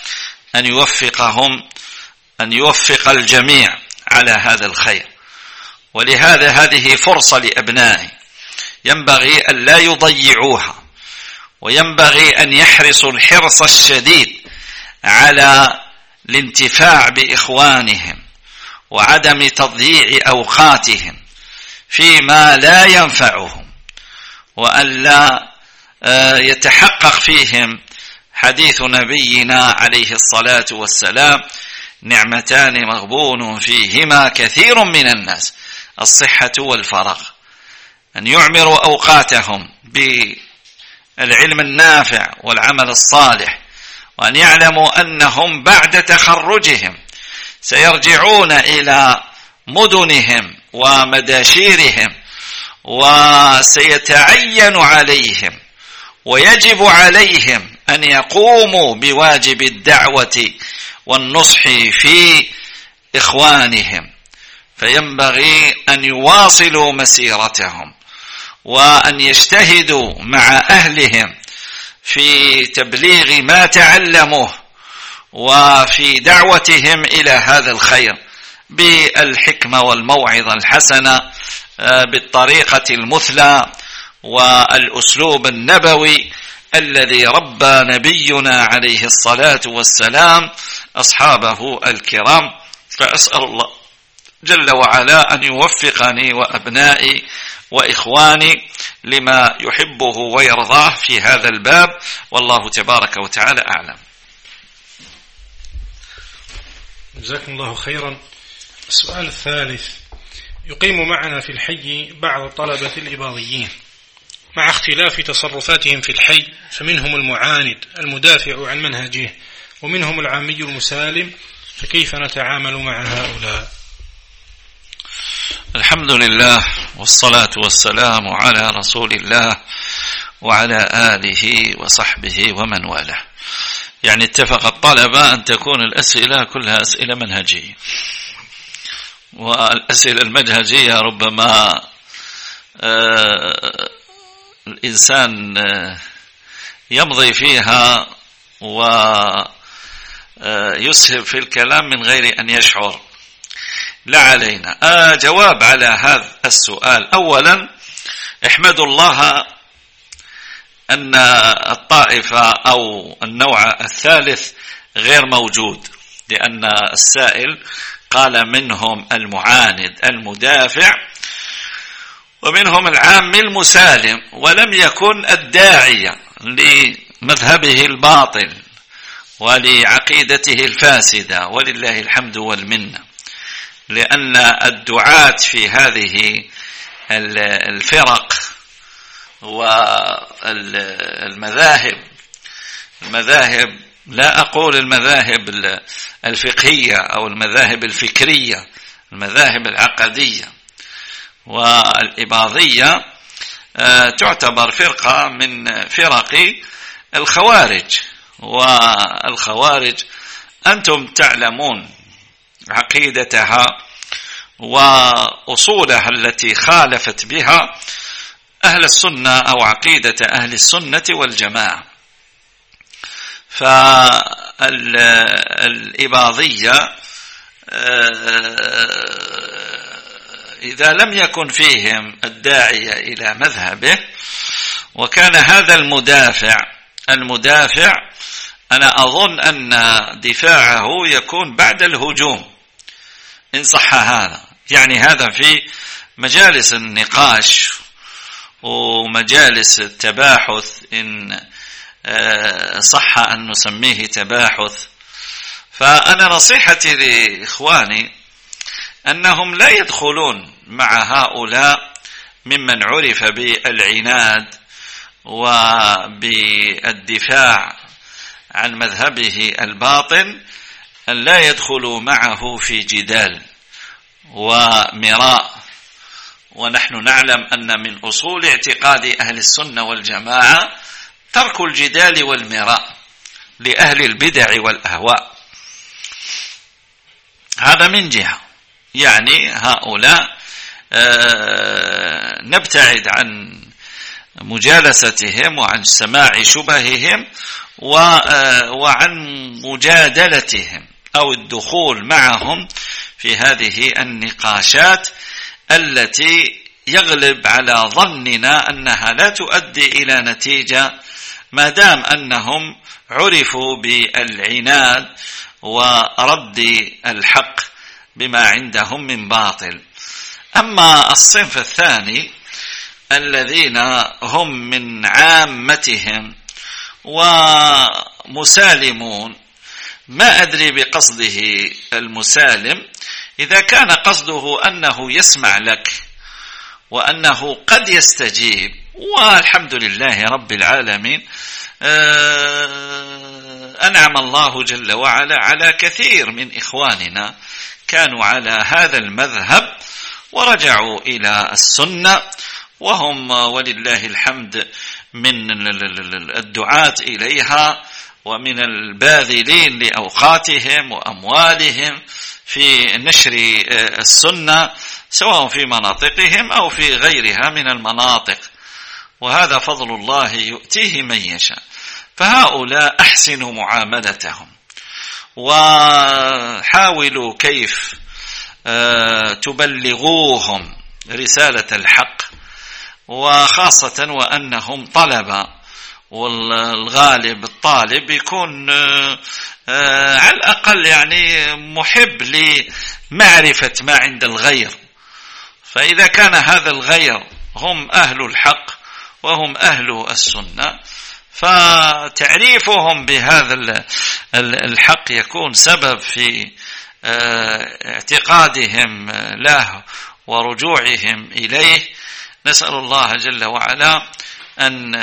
Speaker 2: أن يوفق الجميع على هذا الخير. ولهذا هذه فرصة لأبنائي ينبغي أن لا يضيعوها، وينبغي أن يحرصوا الحرص الشديد على الانتفاع بإخوانهم وعدم تضييع أوقاتهم فيما لا ينفعهم، وأن لا يتحقق فيهم حديث نبينا عليه الصلاة والسلام: نعمتان مغبون فيهما كثير من الناس، الصحة والفراغ. أن يعمروا أوقاتهم بالعلم النافع والعمل الصالح، وأن يعلموا أنهم بعد تخرجهم سيرجعون إلى مدنهم ومداشيرهم، وسيتعين عليهم ويجب عليهم أن يقوموا بواجب الدعوة والنصح في إخوانهم، فينبغي أن يواصلوا مسيرتهم وأن يجتهدوا مع أهلهم في تبليغ ما تعلموه وفي دعوتهم إلى هذا الخير بالحكمة والموعظة الحسنة، بالطريقة المثلى والأسلوب النبوي الذي ربى نبينا عليه الصلاة والسلام أصحابه الكرام. فأسأل الله جل وعلا أن يوفقني وأبنائي وإخواني لما يحبه ويرضاه في هذا الباب، والله تبارك وتعالى أعلم.
Speaker 1: جزاكم الله خيرا. السؤال الثالث: يقيم معنا في الحي بعض الطلبة الإباضيين مع اختلاف تصرفاتهم في الحي، فمنهم المعاند المدافع عن منهجه، ومنهم العامي المسالم، فكيف نتعامل مع هؤلاء؟
Speaker 2: الحمد لله والصلاة والسلام على رسول الله وعلى آله وصحبه ومن والاه. يعني اتفق الطلبة أن تكون الأسئلة كلها أسئلة منهجية، والأسئلة المنهجية ربما الإنسان يمضي فيها ويسهب في الكلام من غير أن يشعر. لا علينا. جواب على هذا السؤال: أولا احمدوا الله أن الطائفة أو النوع الثالث غير موجود، لأن السائل قال منهم المعاند المدافع ومنهم العام المسالم، ولم يكن الداعية لمذهبه الباطل ولعقيدته الفاسدة، ولله الحمد والمنة. لأن الدعاة في هذه الفرق والمذاهب، لا أقول المذاهب الفقهية أو المذاهب الفكرية، المذاهب العقدية والإباضية تعتبر فرقة من فرق الخوارج. والخوارج أنتم تعلمون عقيدتها وأصولها التي خالفت بها أهل السنة أو عقيدة أهل السنة والجماعة. فالإباضية إذا لم يكن فيهم الداعية إلى مذهبه، وكان هذا المدافع أنا أظن أن دفاعه يكون بعد الهجوم إن صح هذا. يعني هذا في مجالس النقاش ومجالس التباحث، إن صح أن نسميه تباحث. فأنا نصيحتي لإخواني أنهم لا يدخلون مع هؤلاء ممن عرف بالعناد وبالدفاع عن مذهبه الباطل، أن لا يدخلوا معه في جدال ومراء. ونحن نعلم أن من أصول اعتقاد أهل السنة والجماعة ترك الجدال والمراء لأهل البدع والأهواء. هذا من جهة، يعني هؤلاء نبتعد عن مجالستهم وعن سماع شبههم وعن مجادلتهم أو الدخول معهم في هذه النقاشات التي يغلب على ظننا أنها لا تؤدي إلى نتيجة، ما دام أنهم عرفوا بالعناد ورد الحق بما عندهم من باطل. أما الصنف الثاني الذين هم من عامتهم ومسالمون. ما أدري بقصده المسالم، إذا كان قصده أنه يسمع لك وأنه قد يستجيب، والحمد لله رب العالمين، أنعم الله جل وعلا على كثير من إخواننا كانوا على هذا المذهب ورجعوا إلى السنة، وهم ولله الحمد من الدعاة إليها ومن الباذلين لأوقاتهم وأموالهم في نشر السنة، سواء في مناطقهم أو في غيرها من المناطق، وهذا فضل الله يؤتيه من يشاء. فهؤلاء أحسنوا معاملتهم وحاولوا كيف تبلغوهم رسالة الحق، وخاصة وأنهم طلبة، والغالب الطالب يكون على الأقل يعني محب لمعرفة ما عند الغير. فإذا كان هذا الغير هم أهل الحق وهم أهل السنة، فتعريفهم بهذا الحق يكون سبب في اعتقادهم له ورجوعهم إليه. نسأل الله جل وعلا أن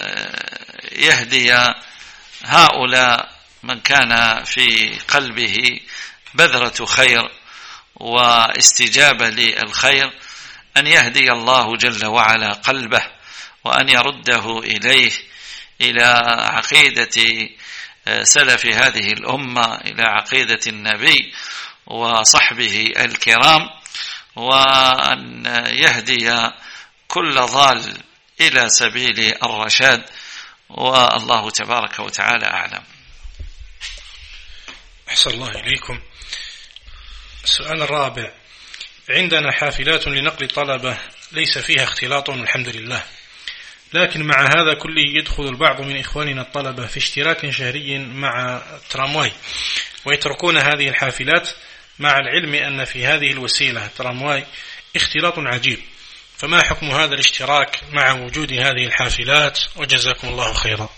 Speaker 2: يهدي هؤلاء من كان في قلبه بذرة خير واستجابة للخير، أن يهدي الله جل وعلا قلبه وأن يرده إليه إلى عقيدة سلف هذه الأمة، إلى عقيدة النبي وصحبه الكرام، وأن يهدي كل ضال إلى سبيل الرشاد، والله تبارك وتعالى أعلم.
Speaker 1: أحسن الله إليكم. السؤال الرابع: عندنا حافلات لنقل طلبة ليس فيها اختلاط الحمد لله، لكن مع هذا كله يدخل البعض من إخواننا الطلبة في اشتراك شهري مع الترامواي ويتركون هذه الحافلات، مع العلم أن في هذه الوسيلة الترامواي اختلاط عجيب، فما حكم هذا الاشتراك مع وجود هذه الحافلات؟ وجزاكم الله خيرا.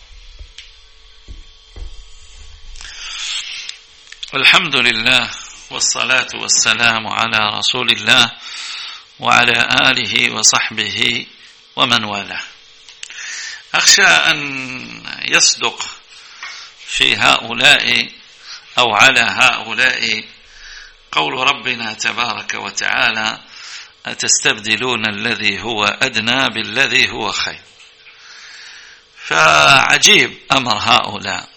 Speaker 2: الحمد لله والصلاة والسلام على رسول الله وعلى آله وصحبه ومن والاه. أخشى أن يصدق في هؤلاء أو على هؤلاء قول ربنا تبارك وتعالى: أتستبدلون الذي هو أدنى بالذي هو خير. فعجيب أمر هؤلاء.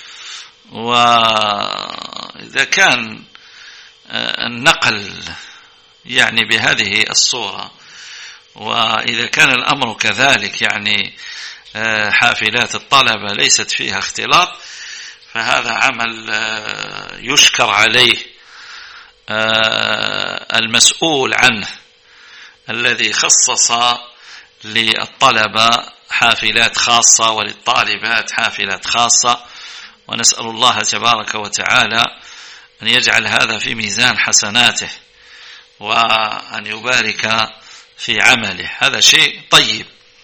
Speaker 2: وإذا كان النقل يعني بهذه الصورة، وإذا كان الأمر كذلك يعني حافلات الطلبة ليست فيها اختلاط، فهذا عمل يشكر عليه المسؤول عنه الذي خصص للطلبة حافلات خاصة وللطالبات حافلات خاصة. ونسأل الله تبارك وتعالى أن يجعل هذا في ميزان حسناته وأن يبارك في عمله. هذا شيء طيب.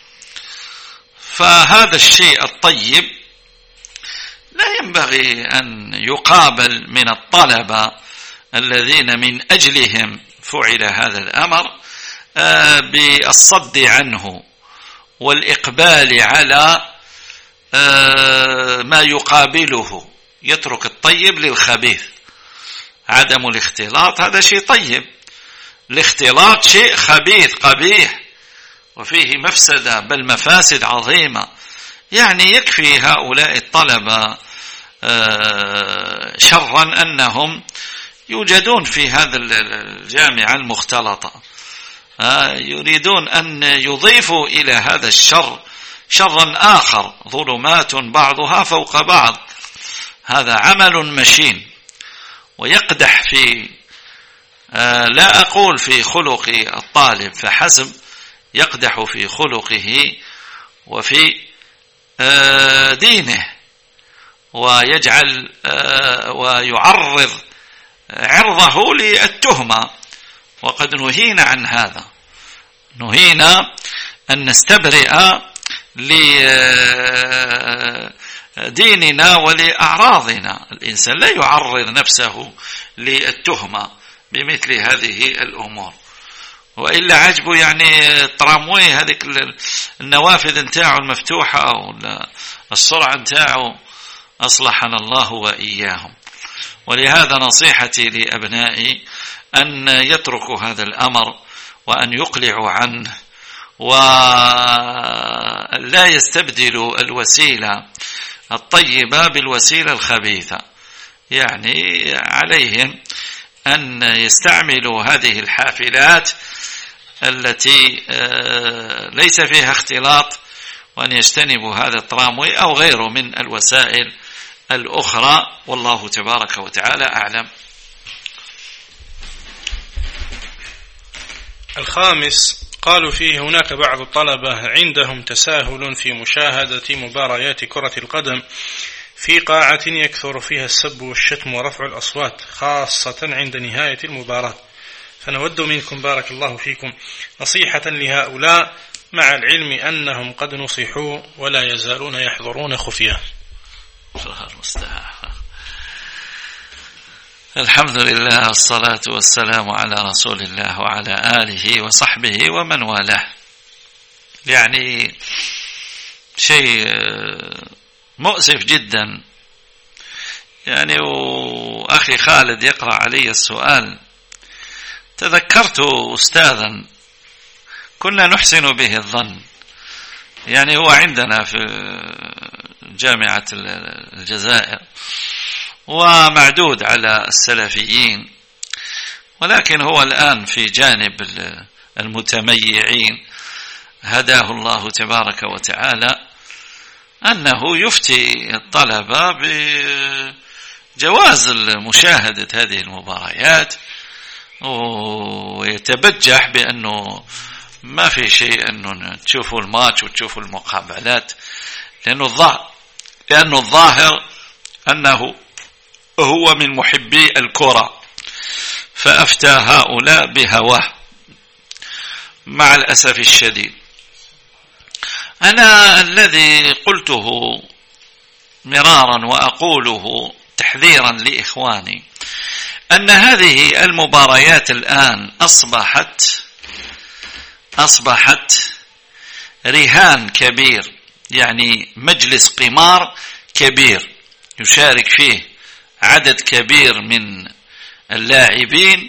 Speaker 2: فهذا الشيء الطيب لا ينبغي أن يقابل من الطلبة الذين من أجلهم فعل هذا الأمر بالصد عنه والإقبال على ما يقابله، يترك الطيب للخبيث. عدم الاختلاط هذا شيء طيب، الاختلاط شيء خبيث قبيح وفيه مفسدة بل مفاسد عظيمة. يعني يكفي هؤلاء الطلبة شرا أنهم يوجدون في هذا الجامعة المختلطة، يريدون أن يضيفوا إلى هذا الشر شرا آخر، ظلمات بعضها فوق بعض. هذا عمل مشين ويقدح في لا أقول في خلق الطالب فحسب، يقدح في خلقه وفي دينه، ويجعل ويعرض عرضه للتهمة. وقد نهينا عن هذا، نهينا أن نستبرئ لديننا ولأعراضنا. الإنسان لا يعرض نفسه للتهمة بمثل هذه الأمور، وإلا عجبه يعني التراموي هذيك النوافذ نتاعه المفتوحة أو السرعة نتاعه، أصلحنا الله وإياهم. ولهذا نصيحتي لأبنائي أن يتركوا هذا الأمر وأن يقلعوا عنه، ولا يستبدلوا الوسيلة الطيبة بالوسيلة الخبيثة. يعني عليهم أن يستعملوا هذه الحافلات التي ليس فيها اختلاط، وأن يجتنبوا هذا التراموي أو غيره من الوسائل الأخرى، والله تبارك وتعالى أعلم.
Speaker 1: الخامس، قالوا فيه هناك بعض الطلبة عندهم تساهل في مشاهدة مباريات كرة القدم في قاعة يكثر فيها السب والشتم ورفع الأصوات، خاصة عند نهاية المباراة، فنود منكم بارك الله فيكم نصيحة لهؤلاء، مع العلم أنهم قد نصحوا ولا يزالون يحضرون خفية.
Speaker 2: الحمد لله والصلاة والسلام على رسول الله وعلى آله وصحبه ومن والاه. يعني شيء مؤسف جدا. يعني وأخي خالد يقرأ علي السؤال، تذكرت أستاذا كنا نحسن به الظن، يعني هو عندنا في جامعة الجزائر ومعدود على السلفيين، ولكن هو الآن في جانب المتميعين، هداه الله تبارك وتعالى، أنه يفتي الطلبة بجواز مشاهدة هذه المباريات، ويتبجح بأنه ما في شيء أنه تشوفوا الماتش وتشوفوا المقابلات، لأنه الظاهر أنه هو من محبي الكرة، فأفتى هؤلاء بهواه مع الأسف الشديد. أنا الذي قلته مرارا وأقوله تحذيرا لإخواني، أن هذه المباريات الآن أصبحت رهان كبير، يعني مجلس قمار كبير يشارك فيه عدد كبير من اللاعبين،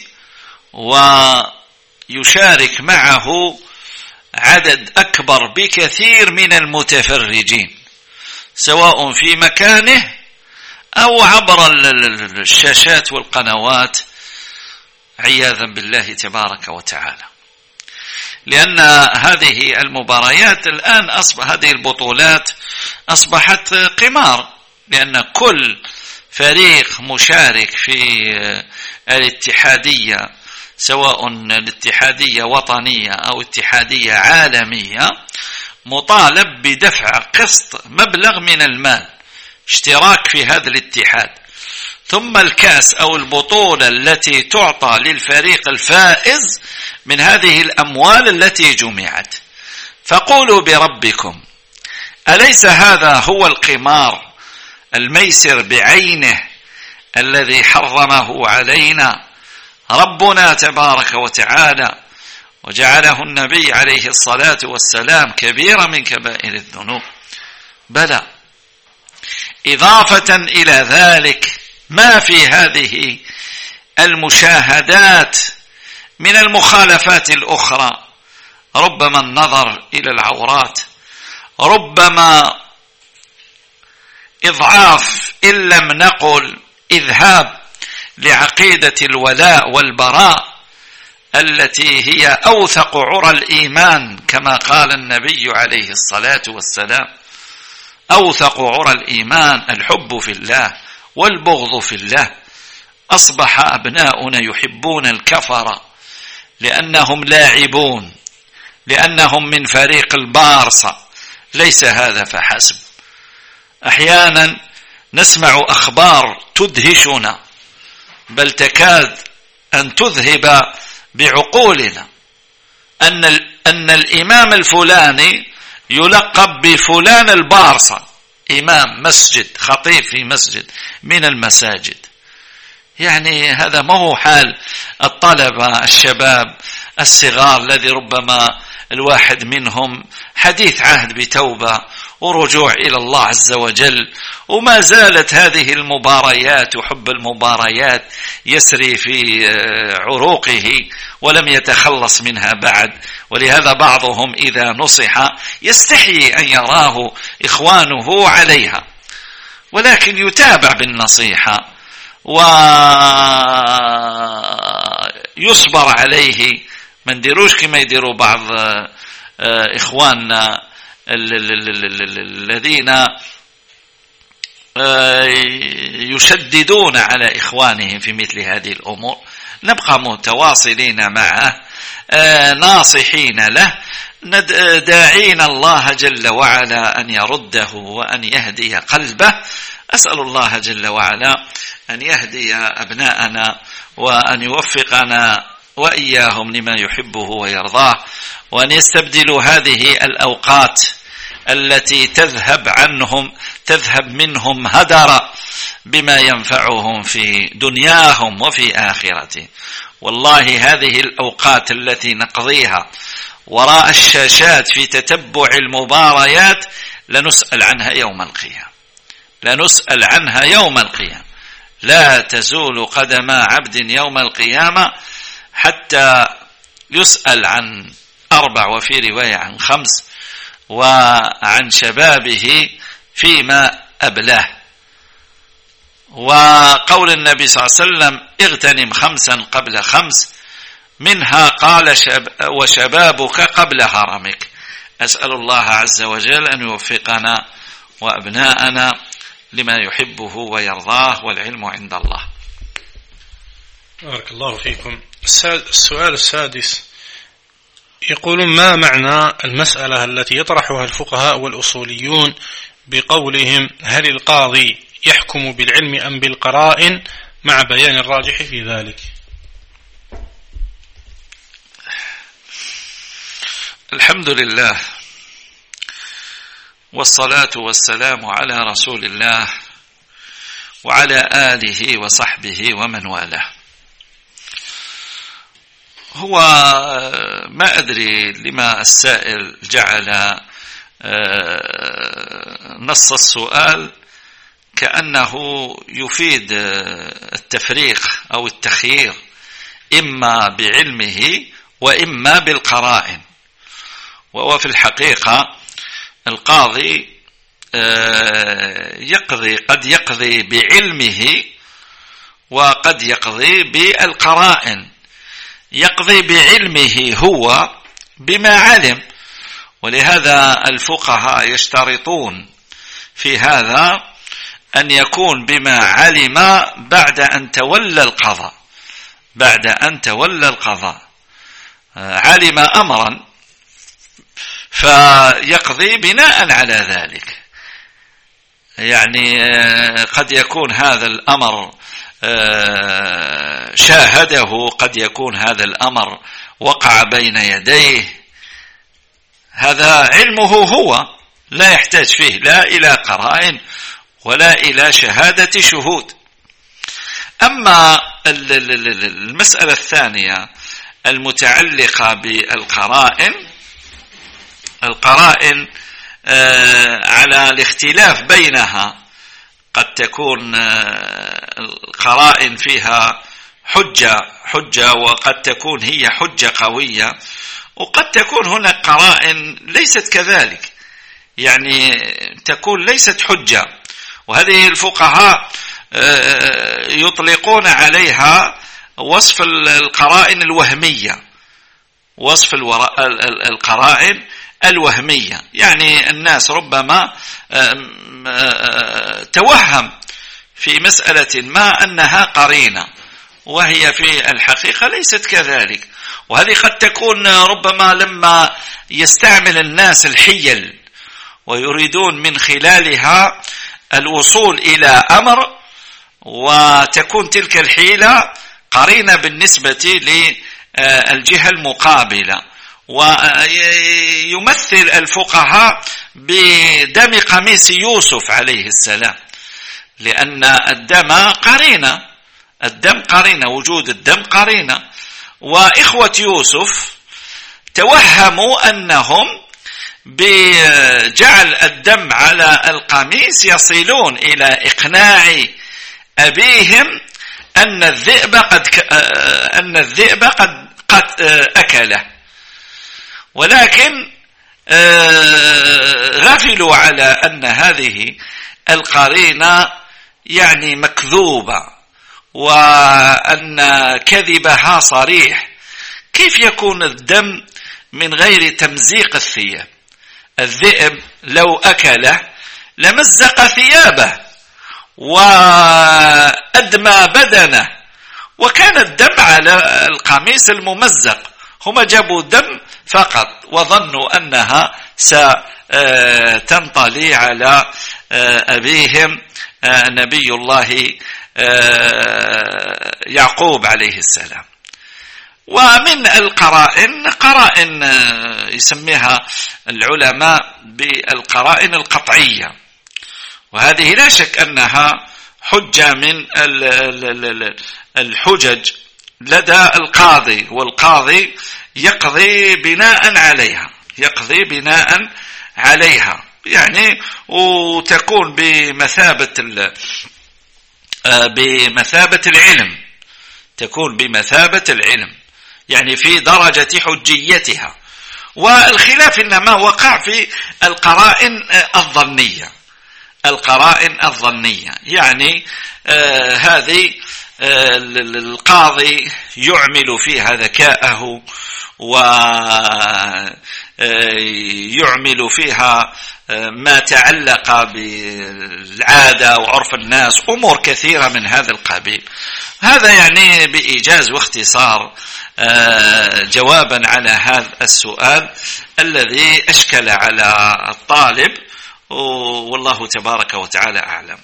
Speaker 2: ويشارك معه عدد أكبر بكثير من المتفرجين، سواء في مكانه أو عبر الشاشات والقنوات، عياذا بالله تبارك وتعالى. لأن هذه المباريات الآن هذه البطولات أصبحت قمار، لأن كل فريق مشارك في الاتحادية، سواء الاتحادية وطنية أو اتحادية عالمية، مطالب بدفع قسط مبلغ من المال اشتراك في هذا الاتحاد، ثم الكأس أو البطولة التي تعطى للفريق الفائز من هذه الأموال التي جمعت. فقولوا بربكم، أليس هذا هو القمار الميسر بعينه الذي حرمه علينا ربنا تبارك وتعالى، وجعله النبي عليه الصلاة والسلام كبيرا من كبائر الذنوب؟ بلى. إضافة إلى ذلك، ما في هذه المشاهدات من المخالفات الأخرى، ربما النظر إلى العورات، ربما إضعاف إن لم نقل إذهاب لعقيدة الولاء والبراء التي هي أوثق عرى الإيمان، كما قال النبي عليه الصلاة والسلام: أوثق عرى الإيمان الحب في الله والبغض في الله. أصبح أبناؤنا يحبون الكفر لأنهم لاعبون، لأنهم من فريق البارسا. ليس هذا فحسب، أحيانا نسمع أخبار تدهشنا، بل تكاد أن تذهب بعقولنا، أن الإمام الفلاني يلقب بفلان البارصة، إمام مسجد، خطيب في مسجد من المساجد. يعني هذا ما هو حال الطلبة الشباب الصغار الذي ربما الواحد منهم حديث عهد بتوبة ورجوع إلى الله عز وجل، وما زالت هذه المباريات وحب المباريات يسري في عروقه ولم يتخلص منها بعد. ولهذا بعضهم إذا نصح يستحيي أن يراه إخوانه عليها، ولكن يتابع بالنصيحة ويصبر عليه. من ديروش كما يديروا بعض إخواننا الذين يشددون على إخوانهم في مثل هذه الأمور. نبقى متواصلين معه ناصحين له، داعين الله جل وعلا أن يرده وأن يهدي قلبه. أسأل الله جل وعلا أن يهدي أبناءنا وأن يوفقنا وإياهم لما يحبه ويرضاه، وأن يستبدلوا هذه الأوقات التي تذهب منهم هدرا بما ينفعهم في دنياهم وفي آخرته. والله هذه الأوقات التي نقضيها وراء الشاشات في تتبع المباريات لنسأل عنها يوم القيامة، لنسأل عنها يوم القيامة. لا تزول قدم عبد يوم القيامة حتى يسأل عن 4 وفي رواية عن 5، وعن شبابه فيما أبلاه. وقول النبي صلى الله عليه وسلم اغتنم 5 قبل 5، منها قال وشبابك قبل هرمك. أسأل الله عز وجل أن يوفقنا وأبناءنا لما يحبه ويرضاه، والعلم عند الله.
Speaker 1: بارك الله فيكم. السؤال السادس يقولون: ما معنى المسألة التي يطرحها الفقهاء والأصوليون بقولهم هل القاضي يحكم بالعلم أم بالقرائن مع بيان الراجح في ذلك؟
Speaker 2: الحمد لله والصلاة والسلام على رسول الله وعلى آله وصحبه ومن والاه. هو ما أدري لما السائل جعل نص السؤال كأنه يفيد التفريق أو التخيير، إما بعلمه وإما بالقرائن. وهو في الحقيقة القاضي قد يقضي بعلمه وقد يقضي بالقرائن. يقضي بعلمه هو بما علم، ولهذا الفقهاء يشترطون في هذا أن يكون بما علم بعد أن تولى القضاء. بعد أن تولى القضاء علم أمرا فيقضي بناء على ذلك. يعني قد يكون هذا الأمر شاهده، قد يكون هذا الأمر وقع بين يديه، هذا علمه هو، لا يحتاج فيه لا إلى قرائن ولا إلى شهادة شهود. أما المسألة الثانية المتعلقة بالقرائن، القرائن على الاختلاف بينها، قد تكون القرائن فيها حجة وقد تكون هي حجة قوية، وقد تكون هناك قرائن ليست كذلك، يعني تكون ليست حجة. وهذه الفقهاء يطلقون عليها وصف القرائن الوهمية، وصف القرائن الوهمية. يعني الناس ربما توهم في مسألة ما أنها قرينة، وهي في الحقيقة ليست كذلك. وهذه قد تكون ربما لما يستعمل الناس الحيل ويريدون من خلالها الوصول إلى أمر، وتكون تلك الحيلة قرينة بالنسبة للجهة المقابلة، ويمثل الفقهاء بدم قميص يوسف عليه السلام، لأن الدم قرينة، وجود الدم قرينة. وإخوة يوسف توهموا أنهم بجعل الدم على القميص يصلون إلى إقناع أبيهم أن الذئب قد أكله، ولكن غفلوا على أن هذه القرينة يعني مكذوبة، وأن كذبها صريح. كيف يكون الدم من غير تمزيق الثياب؟ الذئب لو أكله لمزق ثيابه وأدمى بدنه، وكان الدم على القميص الممزق. هم جابوا دم فقط وظنوا أنها ستنطلي على أبيهم نبي الله يعقوب عليه السلام. ومن قرائن يسميها العلماء بالقرائن القطعية، وهذه لا شك أنها حجة من الحجج لدى القاضي، والقاضي يقضي بناء عليها يعني، وتكون بمثابة العلم، يعني في درجة حجيتها. والخلاف إنما وقع في القرائن الظنية، يعني هذه القاضي يعمل فيها ذكاءه ويعمل فيها ما تعلق بالعادة وعرف الناس، أمور كثيرة من هذا القبيل. هذا يعني بإيجاز واختصار جوابا على هذا السؤال الذي أشكل على الطالب، والله تبارك وتعالى أعلم.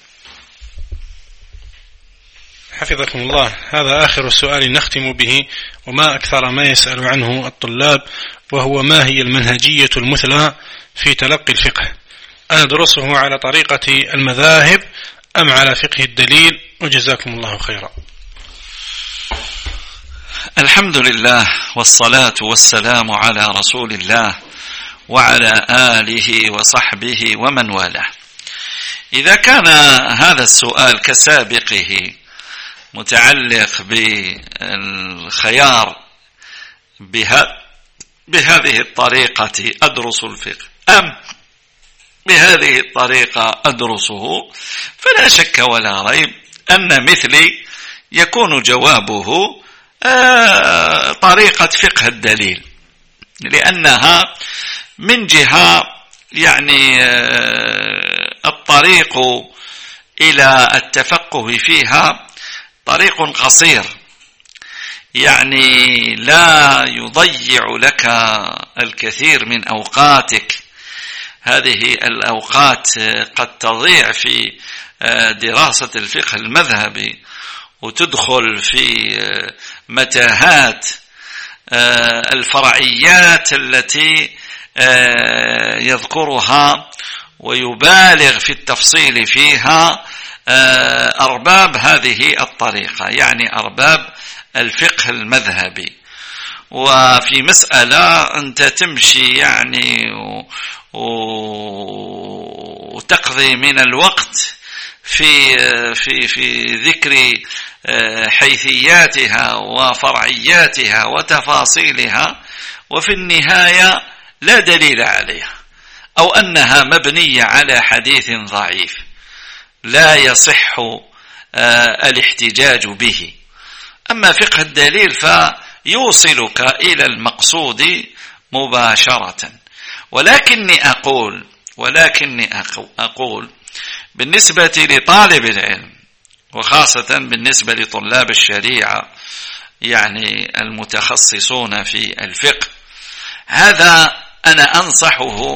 Speaker 1: حفظكم الله. هذا آخر السؤال نختم به، وما أكثر ما يسأل عنه الطلاب، وهو: ما هي المنهجية المثلى في تلقي الفقه؟ أندرسه على طريقة المذاهب أم على فقه الدليل؟ وجزاكم الله خيرا.
Speaker 2: الحمد لله، والصلاة والسلام على رسول الله وعلى آله وصحبه ومن والاه. إذا كان هذا السؤال كسابقه متعلق بالخيار بهذه الطريقة أدرس الفقه أم بهذه الطريقة أدرسه، فلا شك ولا ريب أن مثلي يكون جوابه طريقة فقه الدليل، لأنها من جهة يعني الطريق إلى التفقه فيها طريق قصير، يعني لا يضيع لك الكثير من أوقاتك. هذه الأوقات قد تضيع في دراسة الفقه المذهبي، وتدخل في متاهات الفرعيات التي يذكرها ويبالغ في التفصيل فيها أرباب هذه الطريقة، يعني أرباب الفقه المذهبي. وفي مسألة أنت تمشي يعني وتقضي من الوقت في ذكر حيثياتها وفرعياتها وتفاصيلها، وفي النهاية لا دليل عليها، أو أنها مبنية على حديث ضعيف لا يصح الاحتجاج به. أما فقه الدليل فيوصلك إلى المقصود مباشرة. ولكني أقول بالنسبة لطالب العلم، وخاصة بالنسبة لطلاب الشريعة يعني المتخصصون في الفقه، هذا أنا أنصحه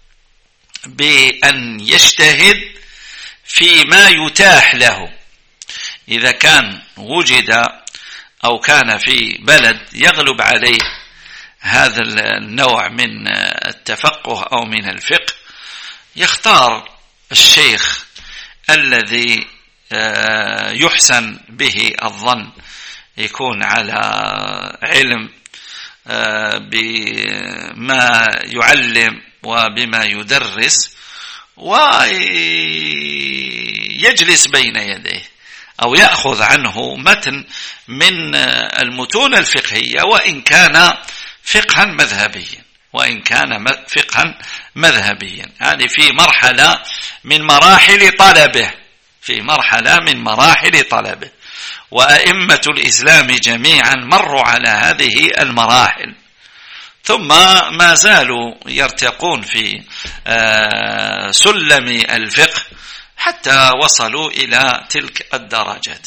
Speaker 2: بأن يجتهد فيما يتاح له. إذا كان وجد أو كان في بلد يغلب عليه هذا النوع من التفقه أو من الفقه يختار الشيخ الذي يحسن به الظن، يكون على علم بما يعلم وبما يدرس، ويجلس بين يديه أو يأخذ عنه متن من المتون الفقهية، وإن كان فقها مذهبيا، يعني في مرحلة من مراحل طلبه، وأئمة الإسلام جميعا مروا على هذه المراحل، ثم ما زالوا يرتقون في سلم الفقه حتى وصلوا إلى تلك الدرجات.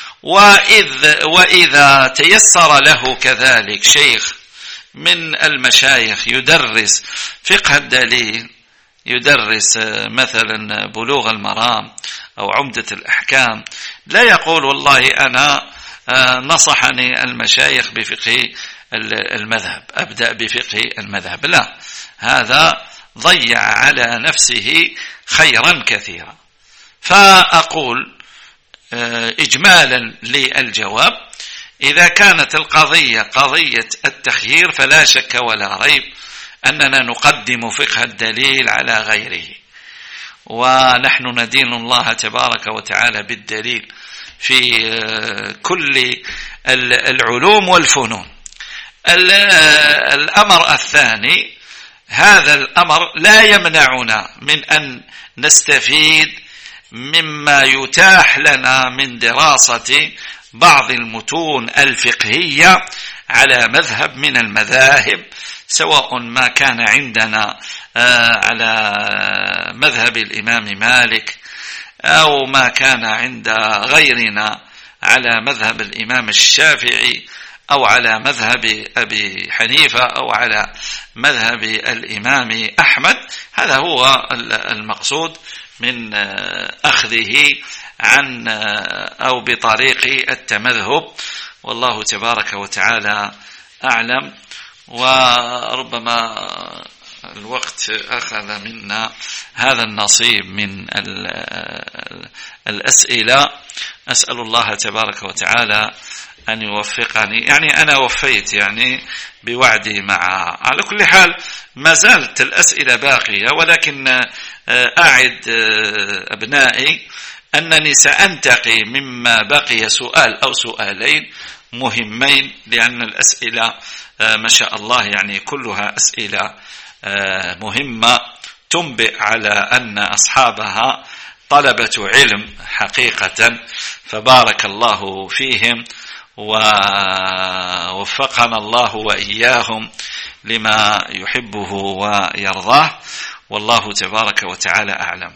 Speaker 2: وإذا تيسر له كذلك شيخ من المشايخ يدرس فقه الدليل، يدرس مثلا بلوغ المرام أو عمدة الأحكام، لا يقول والله أنا نصحني المشايخ بفقه المذهب أبدأ بفقه المذهب، لا، هذا ضيع على نفسه خيرا كثيرا. فأقول إجمالا للجواب، إذا كانت القضية قضية التخيير فلا شك ولا ريب أننا نقدم فقه الدليل على غيره، ونحن ندين الله تبارك وتعالى بالدليل في كل العلوم والفنون. الأمر الثاني، هذا الأمر لا يمنعنا من أن نستفيد مما يتاح لنا من دراسة بعض المتون الفقهية على مذهب من المذاهب، سواء ما كان عندنا على مذهب الإمام مالك، أو ما كان عند غيرنا على مذهب الإمام الشافعي، أو على مذهب أبي حنيفة، أو على مذهب الإمام أحمد. هذا هو المقصود من أخذه عن أو بطريق التمذهب، والله تبارك وتعالى أعلم. وربما الوقت أخذ منا هذا النصيب من الأسئلة، أسأل الله تبارك وتعالى أن يوفقني، يعني أنا وفيت يعني بوعدي على كل حال ما زالت الأسئلة باقية، ولكن أعد أبنائي أنني سأنتقي مما بقي سؤال أو سؤالين مهمين، لأن الأسئلة ما شاء الله يعني كلها أسئلة مهمة تنبئ على أن أصحابها طلبة علم حقيقة، فبارك الله فيهم ووفقنا الله وإياهم لما يحبه ويرضاه، والله تبارك وتعالى أعلم.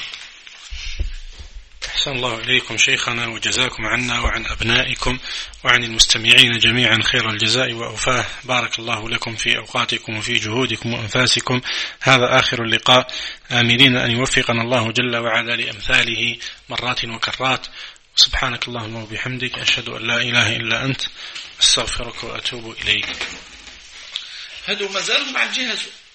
Speaker 1: أحسن الله إليكم شيخنا، وجزاكم عنا وعن أبنائكم وعن المستمعين جميعا خير الجزاء وأوفاه. بارك الله لكم في أوقاتكم وفي جهودكم وأنفاسكم. هذا آخر اللقاء، آملين أن يوفقنا الله جل وعلا لأمثاله مرات وكرات. سبحانك اللهم وبحمدك، أشهد أن لا إله إلا أنت، أستغفرك وأتوب إليك.
Speaker 2: هذا ما زال مع الجهاز.